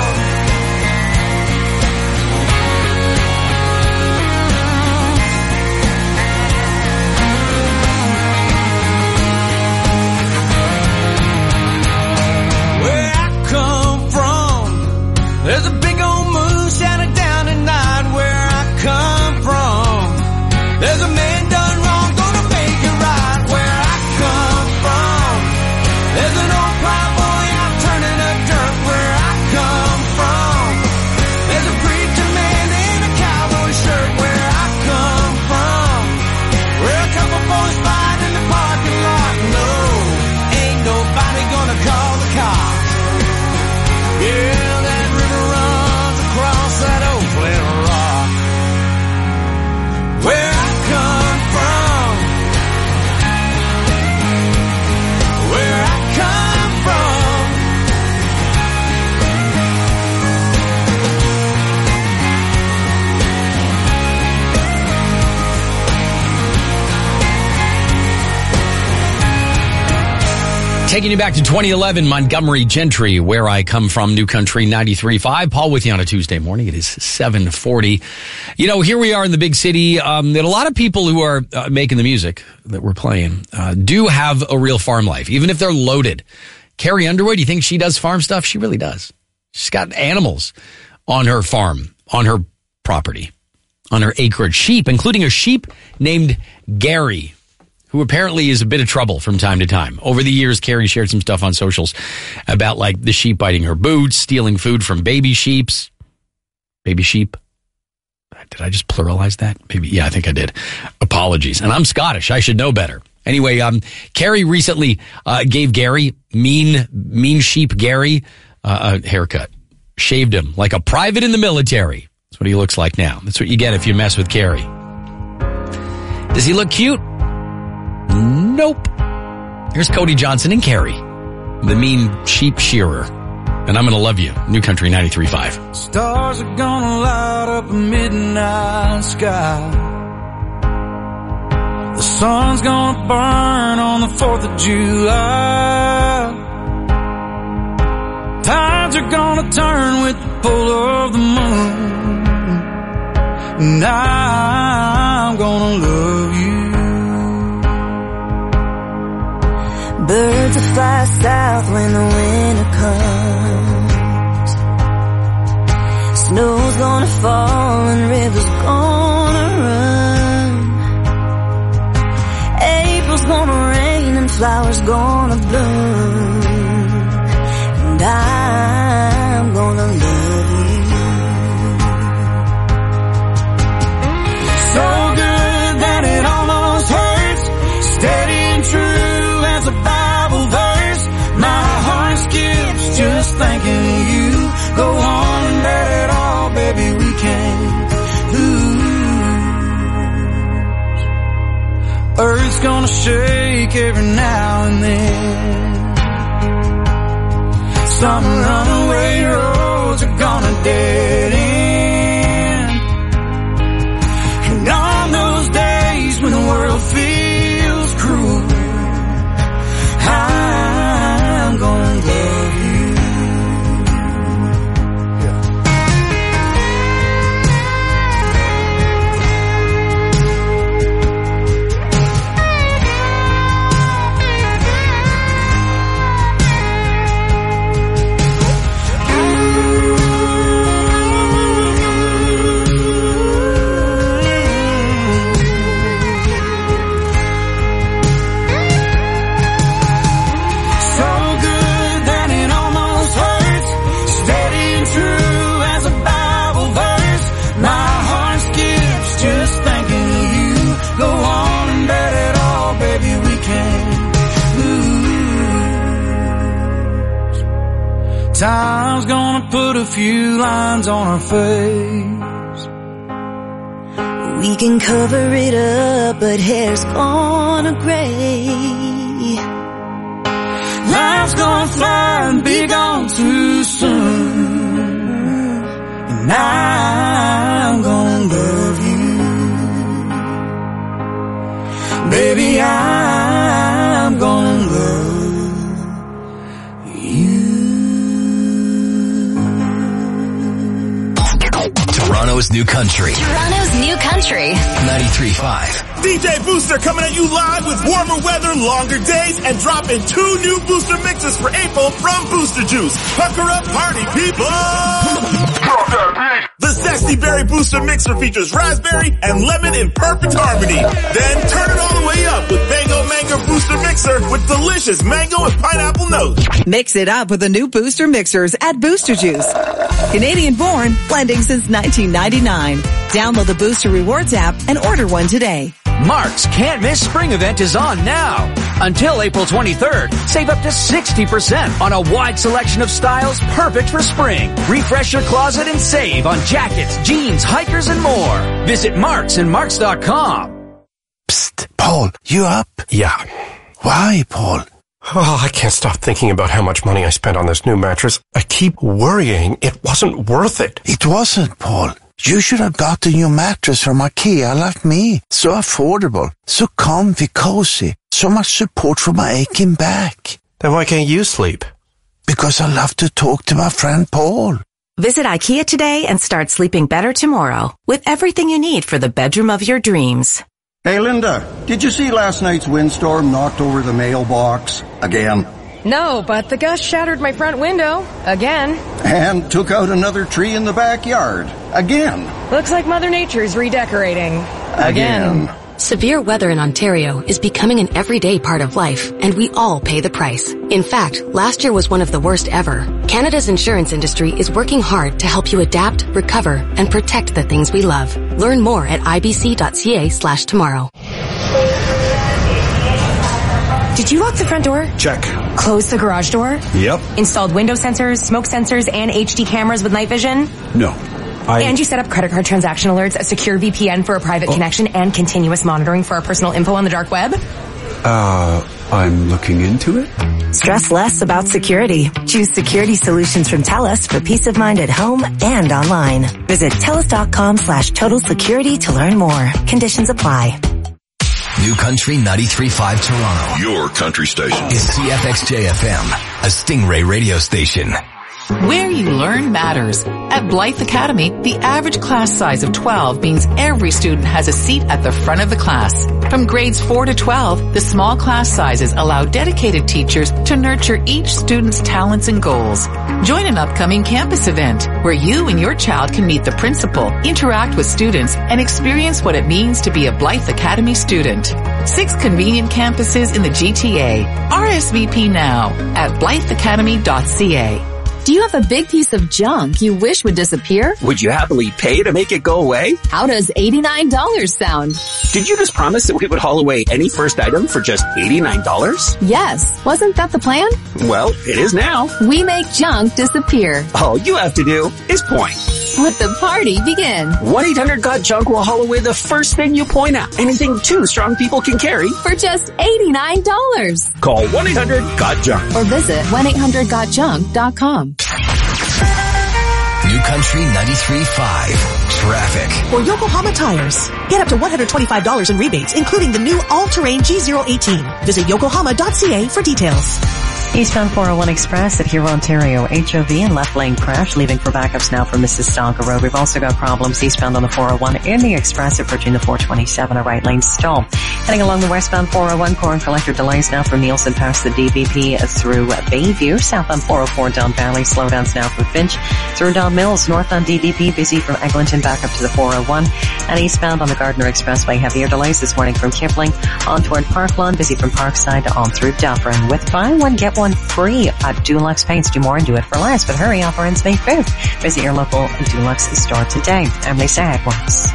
Where I come from, there's a big old moon shining down at night. Where I come from, there's a man done wrong gonna make it right. Where I come from, there's an old plowboy out turning up dirt. Where I come from, there's a preacher man in a cowboy shirt. Where I come from, where a couple boys fight in the parking lot. No, ain't nobody gonna call the cops. Yeah, that river runs across that old flat rock. Where I come from, where I come from. Taking you back to twenty eleven, Montgomery Gentry, Where I Come From, New Country ninety-three point five. Paul with you on a Tuesday morning. It is seven forty. You know, here we are in the big city. Um, that a lot of people who are uh, making the music that we're playing uh, do have a real farm life, even if they're loaded. Carrie Underwood, you think she does farm stuff? She really does. She's got animals on her farm, on her property, on her acreage. Sheep, including a sheep named Gary, who apparently is a bit of trouble from time to time. Over the years, Carrie shared some stuff on socials about, like, the sheep biting her boots, stealing food from baby sheeps. Baby sheep. Did I just pluralize that? Maybe. Yeah, I think I did. Apologies. And I'm Scottish. I should know better. Anyway, um, Carrie recently uh, gave Gary, mean, mean sheep Gary, uh, a haircut. Shaved him like a private in the military. That's what he looks like now. That's what you get if you mess with Carrie. Does he look cute? Nope. Here's Cody Johnson and Carrie, the mean sheep shearer. And I'm gonna love you. New Country ninety-three point five. Stars are gonna light up a midnight sky. The sun's gonna burn on the fourth of July. Tides are gonna turn with the pull of the moon. And I'm gonna love you. Birds will fly south when the winter comes. Snow's gonna fall and rivers gonna run. April's gonna rain and flowers gonna bloom. And I'm gonna love you. So good that it almost hurts. Steady and true as a Bible verse. My heart skips just thinking of you. Go on and let it all, baby, we can't lose. Earth's gonna shake every now and then. Some runaway roads are gonna dead end. And on those days when the world feels cruel, I'm gonna love you. Time's gonna put a few lines on our face. We can cover it up, but hair's gonna gray. Life's gonna fly and be gone too soon. And I'm gonna love you. Baby, I'm gonna love you. Toronto's new country. Toronto's new country. ninety-three point five. D J Booster coming at you live with warmer weather, longer days, and dropping two new Booster mixes for April from Booster Juice. Pucker up, party people! The Zesty Berry Booster Mixer features raspberry and lemon in perfect harmony. Then turn it all the way up with Mango Mango Booster Mixer with delicious mango and pineapple notes. Mix it up with the new Booster Mixers at Booster Juice. Canadian born, blending since nineteen ninety-nine. Download the Booster Rewards app and order one today. Mark's Can't Miss Spring event is on now. Until April twenty-third, save up to sixty percent on a wide selection of styles perfect for spring. Refresh your closet and save on jackets, jeans, hikers, and more. Visit Marks and Marks dot com. Psst, Paul, you up? Yeah. Why, Paul? Oh, I can't stop thinking about how much money I spent on this new mattress. I keep worrying it wasn't worth it. It wasn't, Paul. You should have got the new mattress from IKEA like me. So affordable, so comfy, cozy, so much support for my aching back. Then why can't you sleep? Because I love to talk to my friend Paul. Visit IKEA today and start sleeping better tomorrow with everything you need for the bedroom of your dreams. Hey, Linda, did you see last night's windstorm knocked over the mailbox again? No, but the gust shattered my front window again. And took out another tree in the backyard again. Looks like Mother Nature's redecorating again. again. Severe weather in Ontario is becoming an everyday part of life, and we all pay the price. In fact, last year was one of the worst ever. Canada's insurance industry is working hard to help you adapt, recover, and protect the things we love. Learn more at ibc.ca slash tomorrow. Did you lock the front door? Check. Close the garage door? Yep. Installed window sensors, smoke sensors, and H D cameras with night vision? No. I... And you set up credit card transaction alerts, a secure V P N for a private oh. connection, and continuous monitoring for our personal info on the dark web? Uh, I'm looking into it. Stress less about security. Choose security solutions from TELUS for peace of mind at home and online. Visit TELUS.com slash total security to learn more. Conditions apply. New Country ninety-three point five Toronto. Your country station. Is C F X J F M, a Stingray radio station. Where you learn matters. At Blythe Academy, the average class size of twelve means every student has a seat at the front of the class. From grades four to twelve, the small class sizes allow dedicated teachers to nurture each student's talents and goals. Join an upcoming campus event where you and your child can meet the principal, interact with students, and experience what it means to be a Blythe Academy student. Six convenient campuses in the G T A. R S V P now at blythe academy dot c a. Do you have a big piece of junk you wish would disappear? Would you happily pay to make it go away? How does eighty-nine dollars sound? Did you just promise that we would haul away any first item for just eighty-nine dollars? Yes. Wasn't that the plan? Well, it is now. We make junk disappear. All you have to do is point. Let the party begin. one eight hundred got junk will haul away the first thing you point at. Anything two strong people can carry. For just eighty-nine dollars. Call one eight hundred got junk. Or visit one eight hundred got junk dot com. New Country ninety-three point five. Traffic. For Yokohama Tires, get up to one hundred twenty-five dollars in rebates, including the new all-terrain G zero eighteen. Visit yokohama dot c a for details. Eastbound four oh one Express at Huron, Ontario. H O V and left lane crash, leaving for backups now from Mississauga Road. We've also got problems eastbound on the four oh one in the Express approaching the four twenty-seven, a right lane stall. Heading along the westbound four oh one, Corn Collector delays now from Nielsen past the D B P through Bayview. Southbound four oh four Don Valley, slowdowns now from Finch through Don Mills. Northbound D B P busy from Eglinton back up to the four oh one. And eastbound on the Gardiner Expressway, heavier delays this morning from Kipling on toward Park Lawn, busy from Parkside on through Dufferin. With buy one, get one free at Dulux Paints. Do more and do it for less. But hurry, offer ends May fifth. Visit your local Dulux store today. I'm Lisa Edwards.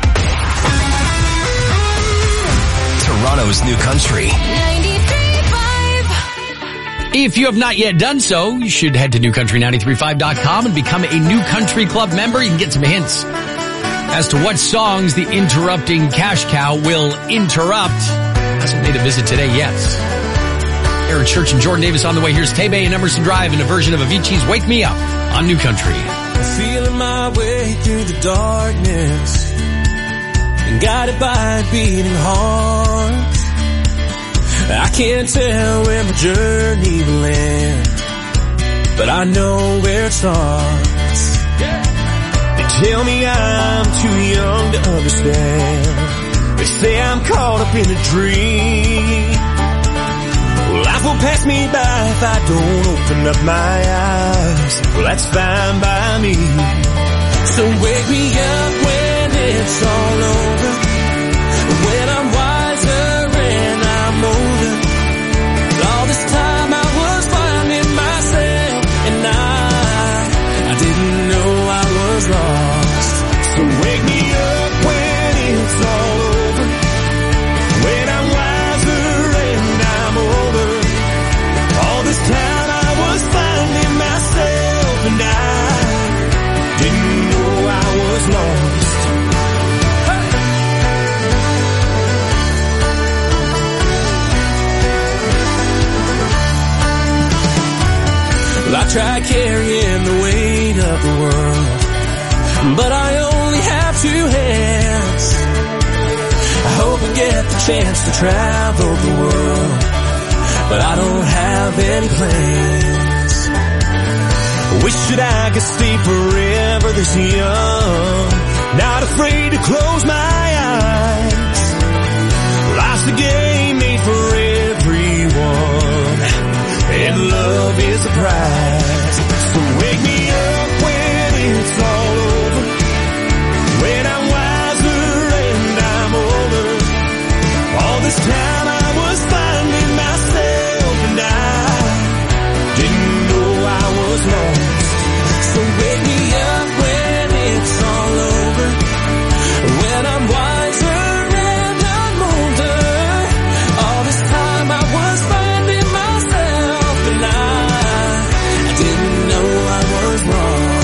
Toronto's New Country. ninety-three point five. If you have not yet done so, you should head to new country nine three five dot com and become a New Country Club member. You can get some hints as to what songs the interrupting cash cow will interrupt. Hasn't made a visit today yet. Aaron Church and Jordan Davis on the way. Here's Tebe and Emerson Drive in a version of Avicii's Wake Me Up on New Country. I'm feeling my way through the darkness and guided by a beating heart. I can't tell where my journey will end, but I know where it starts. They tell me I'm too young to understand. They say I'm caught up in a dream. Well, life will pass me by if I don't open up my eyes. Well, that's fine by me. So wake me up when it's all over, when I'm wiser and I'm older. All this time I was finding myself, and I, I didn't know I was lost. So wake me up when it's all over, when I'm wiser and I'm older. All this time I was finding myself, and I didn't know I was lost. Well, I tried carrying the weight of the world, but I only have two hands. I hope I get the chance to travel the world, but I don't have any plans. Wish that I could stay forever this young, not afraid to close my eyes. Life's a game made for everyone, and love is the prize. So wake me up when it's all over, when I'm wiser and I'm older. All this time I was finding myself, and I didn't know I was lost. So wake me up when it's all over, when I'm wiser and I'm older. All this time I was finding myself, and I, I didn't know I was lost.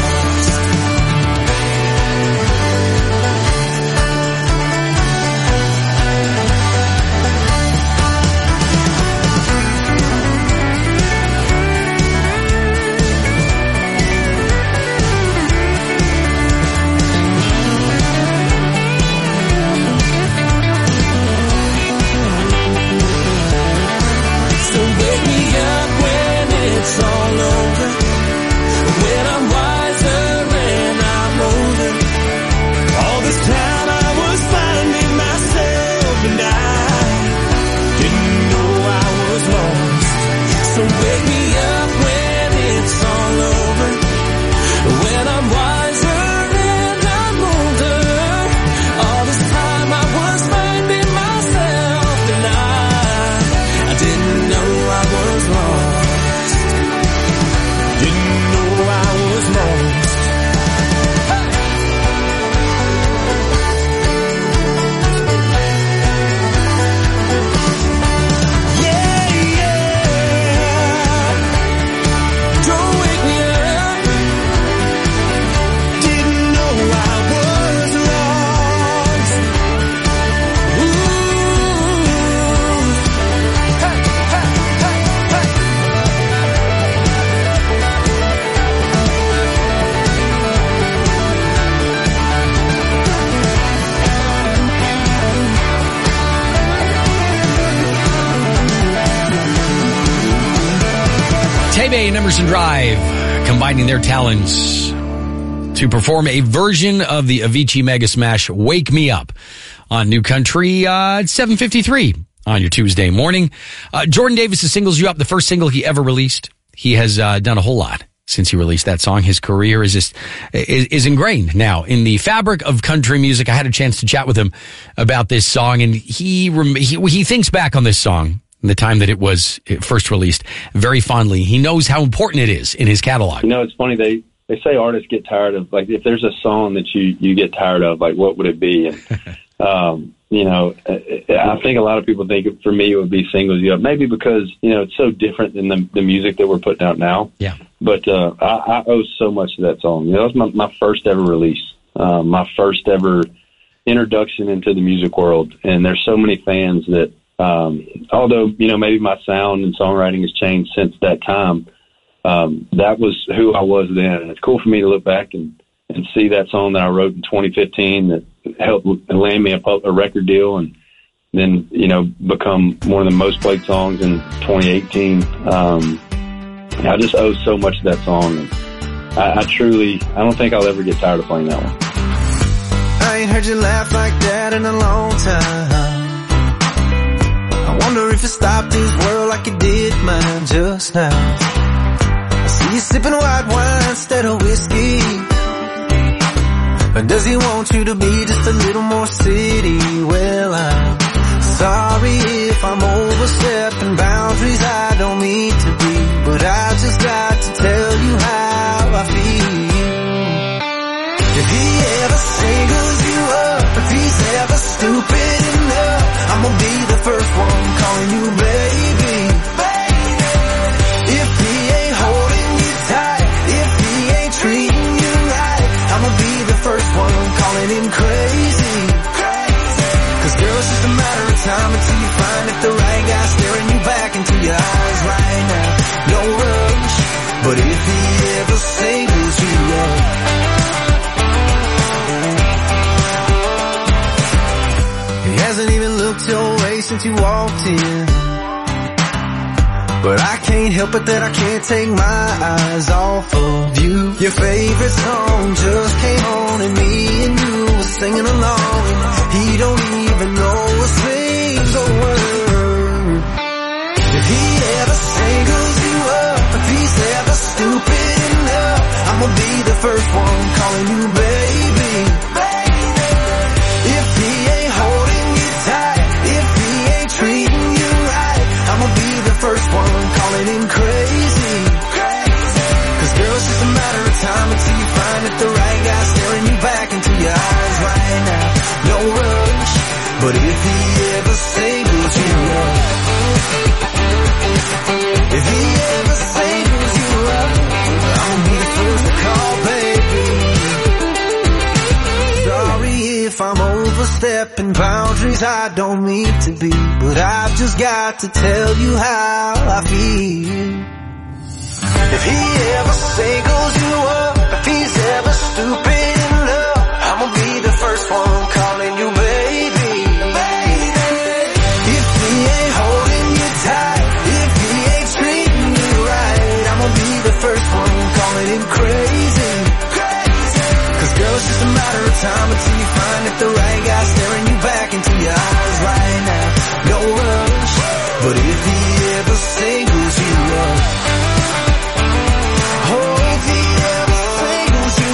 So wake me up when it's all over, when I'm wiser and I'm older. All this time I was finding myself, and I didn't know I was lost. So wake me up when it's all over, when I'm wiser and I'm older. All this time I was finding myself, and I, I didn't know I was lost. Didn't know I was lost. Yeah, yeah. Don't wake me up. Didn't know I was lost. Ooh. Hey, hey, hey, hey. Tebe and Emerson Drive combining their talents to perform a version of the Avicii Mega Smash Wake Me Up on New Country uh, at seven fifty-three on your Tuesday morning. Uh, Jordan Davis' Singles You Up, the first single he ever released. He has uh, done a whole lot since he released that song. His career is just is, is ingrained now in the fabric of country music. I had a chance to chat with him about this song, and he rem- he, he thinks back on this song, the time that it was first released, very fondly. He knows how important it is in his catalog. You know, it's funny, they, they say artists get tired of, like, if there's a song that you, you get tired of, like, what would it be? And, um, you know, it, I think a lot of people think it, for me it would be Singles You Up, maybe because, you know, it's so different than the, the music that we're putting out now. Yeah. But uh, I, I owe so much to that song. You know, it was my, my first ever release, uh, my first ever introduction into the music world. And there's so many fans that, um, although, you know, maybe my sound and songwriting has changed since that time, um, that was who I was then. And it's cool for me to look back and, and see that song that I wrote in twenty fifteen that helped land me a, a record deal and then, you know, become one of the most played songs in twenty eighteen. Um, I just owe so much to that song. And I, I truly, I don't think I'll ever get tired of playing that one. I ain't heard you laugh like that in a long time. I wonder if it stopped this world like it did mine just now. I see you sipping white wine instead of whiskey. Or does he want you to be just a little more city? Well, I'm sorry if I'm overstepping boundaries I don't mean to be, but I just got to tell you how I feel. If he ever singles you up, if he's ever stupid enough, I'm gonna be the first one calling you baby. If he ain't holding you tight, if he ain't treating you right, I'm gonna be the first one calling him crazy. Cause girl, it's just a matter of time until you find if the right guy staring you back into your eyes right now. No rush, but if he ever singles you up, he hasn't even looked your way since you walked in. But I can't help it that I can't take my eyes off of you. Your favorite song just came on and me and you were singing along, and he don't even know a single word. If he ever singles you up, if he's ever stupid enough, I'm gonna be the first one calling you baby. If he ain't holding you tight, if he ain't treating you right, I'm gonna be the first one calling him crazy. Cause girl, it's just a matter of time until you find that the right guy staring you back into your eyes right now. No rush, but if he ever singles you up, if he ever singles you up, I'll be the first to call, baby. Sorry if I'm overstepping boundaries I don't mean to be, but I've just got to tell you how I feel. If he ever singles you up, if he's ever stupid enough, I'm gonna be the first one calling you baby. If he ain't holding you tight, if he ain't treating you right, I'm gonna be the first one calling him crazy. Cause girl, it's just a matter of time until you find that the right guy staring you back into your eyes right now. No rush, but if he ever singles you up, oh, if he ever singles you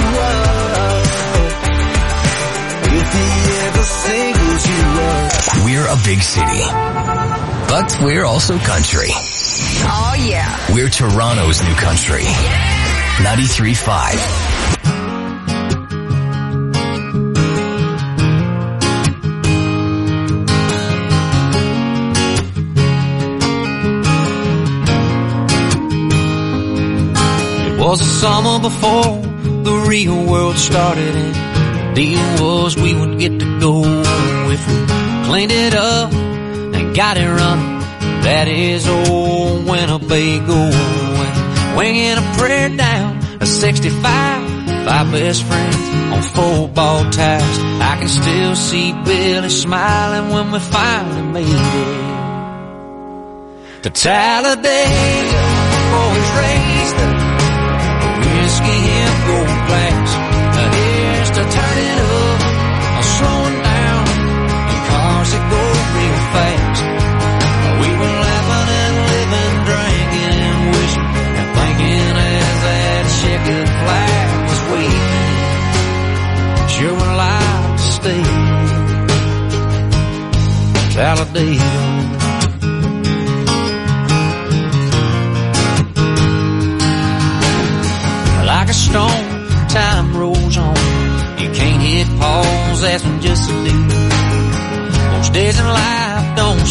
up, if he ever singles you up. We're a big city, but we're also country. Oh yeah. We're Toronto's new country. ninety-three point five. Was the summer before the real world started, and deal was we would get to go if we cleaned it up and got it running. That is old Winnebago, and winging a prayer down a sixty-five, five best friends on football ties. I can still see Billy smiling when we finally made it to Talladega. Boys raised up whiskey and gold glass. Now here's to turning up, slowing down, and cars that go real fast. We were laughing and living, drinking and wishing and thinking as that checkered flag was waving. Sure would like to stay Talladega. Like a stone, time rolls on. You can't hit pause, that's when just a do. Most days in life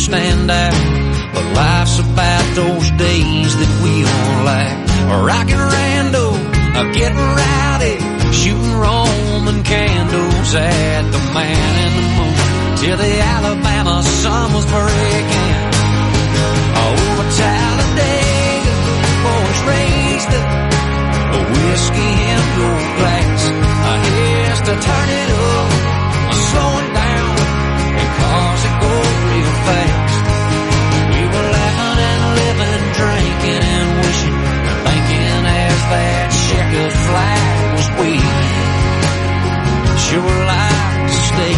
stand out. But life's about those days that we all lack. Rockin' Rando, uh, getting rowdy, shooting Roman candles at the man in the moon till the Alabama sun was breaking. Over Talladega, boys raised up a whiskey in your glass. I here's to turn it up, I'm slowing down, and cars that go real fast. We were laughing and living, drinking and wishing, and thinking as that checkered flag was waving. Sure like to stay.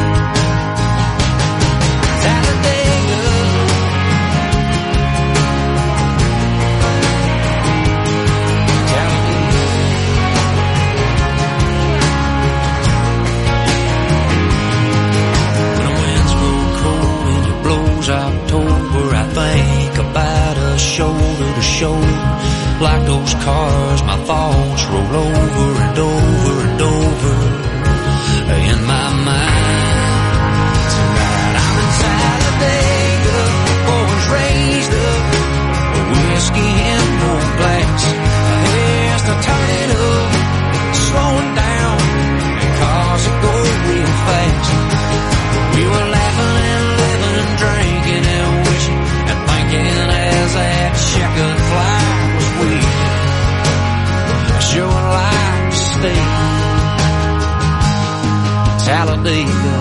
Talladega. October, I think about us shoulder to shoulder. Like those cars, my thoughts roll over and over and over in my mind. Tonight I'm in Talladega, boys raised up, a whiskey in no glass. Here's to turn it up, slowing down, and cars that go real fast. We were laughing and living, drinking and wishing, and thinking as that checkered flag was waving. I sure would like to stay. Talladega.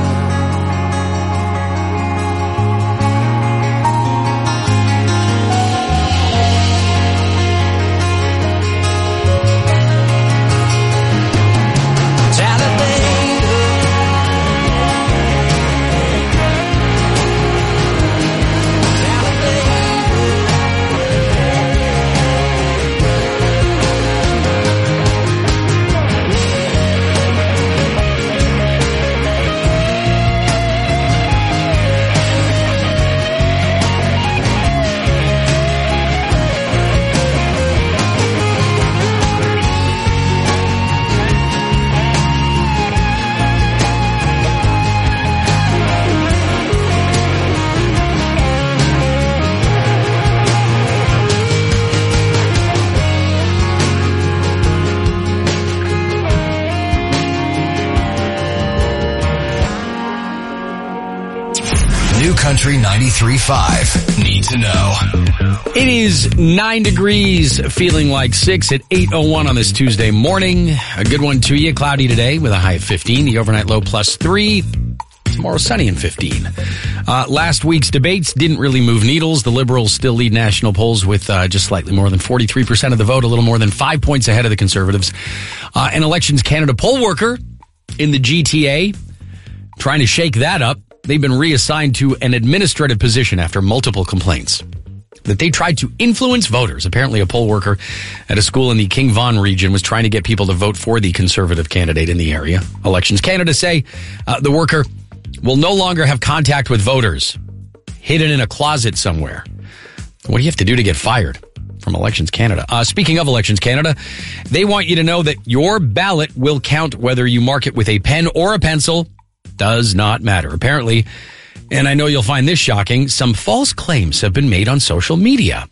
Country ninety-three point five. Need to know. It is nine degrees, feeling like six at eight oh one on this Tuesday morning. A good one to you. Cloudy today with a high of fifteen. The overnight low plus three. Tomorrow sunny and fifteen. Uh, last week's debates didn't really move needles. The Liberals still lead national polls with uh, just slightly more than forty-three percent of the vote, a little more than five points ahead of the Conservatives. Uh, an Elections Canada poll worker in the G T A trying to shake that up. They've been reassigned to an administrative position after multiple complaints that they tried to influence voters. Apparently a poll worker at a school in the King Vaughan region was trying to get people to vote for the Conservative candidate in the area. Elections Canada say uh, the worker will no longer have contact with voters, hidden in a closet somewhere. What do you have to do to get fired from Elections Canada? Uh, speaking of Elections Canada, they want you to know that your ballot will count whether you mark it with a pen or a pencil. Does not matter. Apparently, and I know you'll find this shocking, some false claims have been made on social media.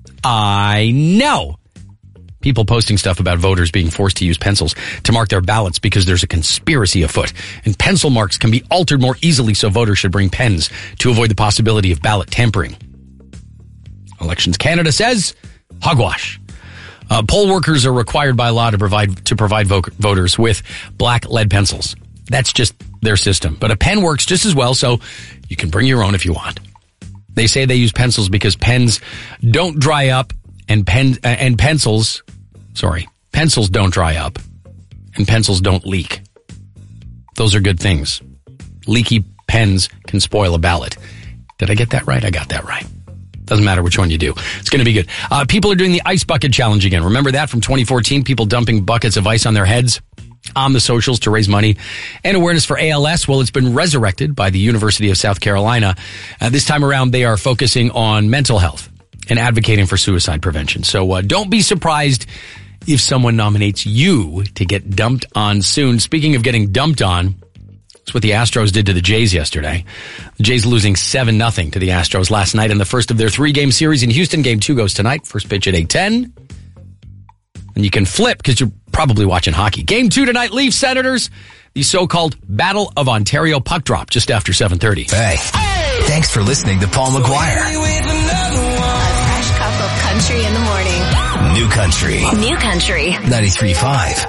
I know. People posting stuff about voters being forced to use pencils to mark their ballots because there's a conspiracy afoot. And pencil marks can be altered more easily, so voters should bring pens to avoid the possibility of ballot tampering. Elections Canada says, hogwash. Uh, poll workers are required by law to provide to provide vo- voters with black lead pencils. That's just their system. But a pen works just as well, so you can bring your own if you want. They say they use pencils because pens don't dry up and pen uh, and pencils, sorry, pencils don't dry up and pencils don't leak. Those are good things. Leaky pens can spoil a ballot. Did I get that right? I got that right. Doesn't matter which one you do. It's going to be good. Uh, people are doing the ice bucket challenge again. Remember that from twenty fourteen? People dumping buckets of ice on their heads on the socials to raise money and awareness for A L S. Well, it's been resurrected by the University of South Carolina. Uh, this time around, they are focusing on mental health and advocating for suicide prevention. So uh, don't be surprised if someone nominates you to get dumped on soon. Speaking of getting dumped on, That's what the Astros did to the Jays yesterday. The Jays losing seven nothing to the Astros last night in the first of their three-game series in Houston. Game two goes tonight. First pitch at eight ten. And you can flip because you're probably watching hockey. Game two tonight, Leafs Senators. The so-called Battle of Ontario puck drop just after seven thirty. Hey, hey. Thanks for listening to Paul McGuire. A fresh cup of country in the morning. New Country. New Country. ninety-three point five.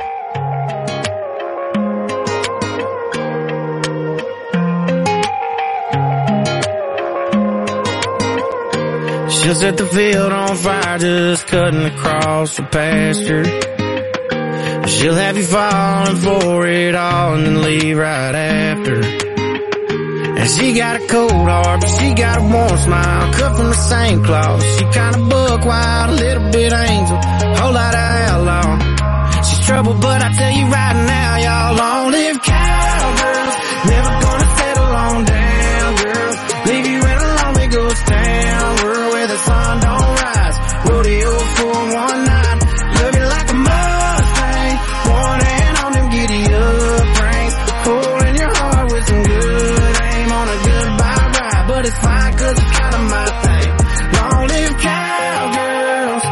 She'll set the field on fire just cutting across the pasture. She'll have you falling for it all and then leave right after. And she got a cold heart, but she got a warm smile, cut from the same cloth. She kinda buck wild, a little bit angel, whole lot of outlaw. She's trouble, but I tell you right now, y'all, long live cowgirls. Never gonna settle on down, girls. Leave you in a lonely ghost town, world where the sun don't rise. Rodeo for one night, love you like a Mustang. One hand on them giddy up reins, hole in your heart with some good aim on a goodbye ride. But it's fine cause it's kinda my thing. Long live cowgirls.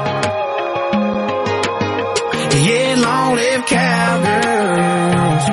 Yeah, long live cowgirls.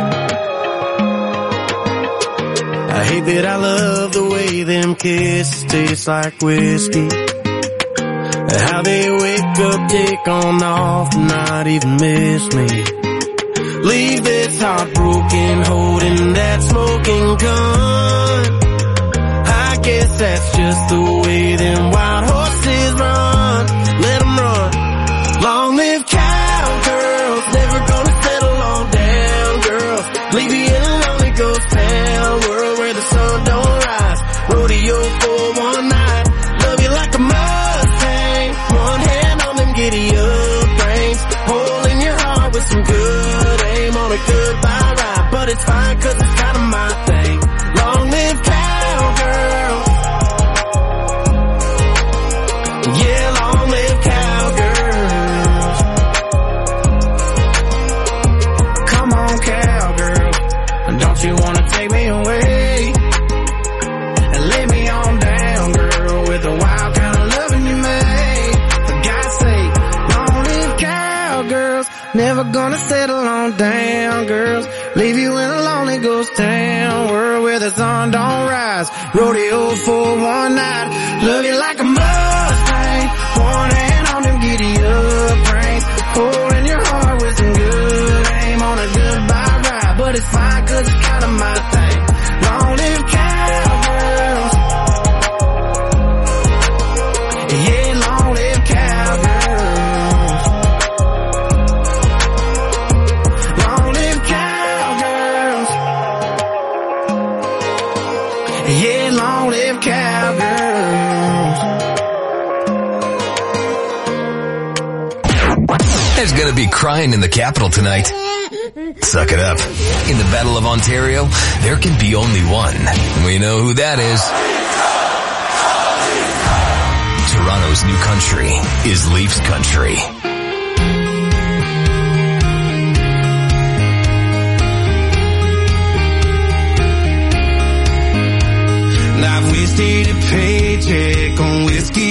I hate that I love the way them kisses taste like whiskey. How they wake up, take on off, and not even miss me. Leave this heartbroken, holding that smoking gun. I guess that's just the way them wild horses run. Let them run. Long live cowgirls, never gonna settle on down, girls. Leave you in a lonely ghost town, world where the sun don't rise. Rodeo for one night, love you like a Mustang. One hand on them giddy up reins, hole in your heart with some good aim on a goodbye ride. But it's fine cause it's kinda my thing. Long live cowgirls. Yeah, long live cowgirls. Come on cowgirl, don't you wanna take me away and lay me on down, girl, with the wild kind of loving you made. For God's sake, long live cowgirls. Never gonna settle on down, girls. Leave you in a lonely ghost town, world where the sun don't rise. Rodeo for one night, love you like a Mustang. One hand on them giddy up reins, hole in your heart with some good aim on a goodbye ride. But it's fine cause it's kinda my thing. Long live cowgirls. Yeah, long live cowgirls. Long live cowgirls. Yeah, long live cowgirls. There's gonna be crying in the Capitol tonight. Suck it up. In the Battle of Ontario, there can be only one. We know who that is. Toronto's new country is Leafs country. I've wasted a paycheck on whiskey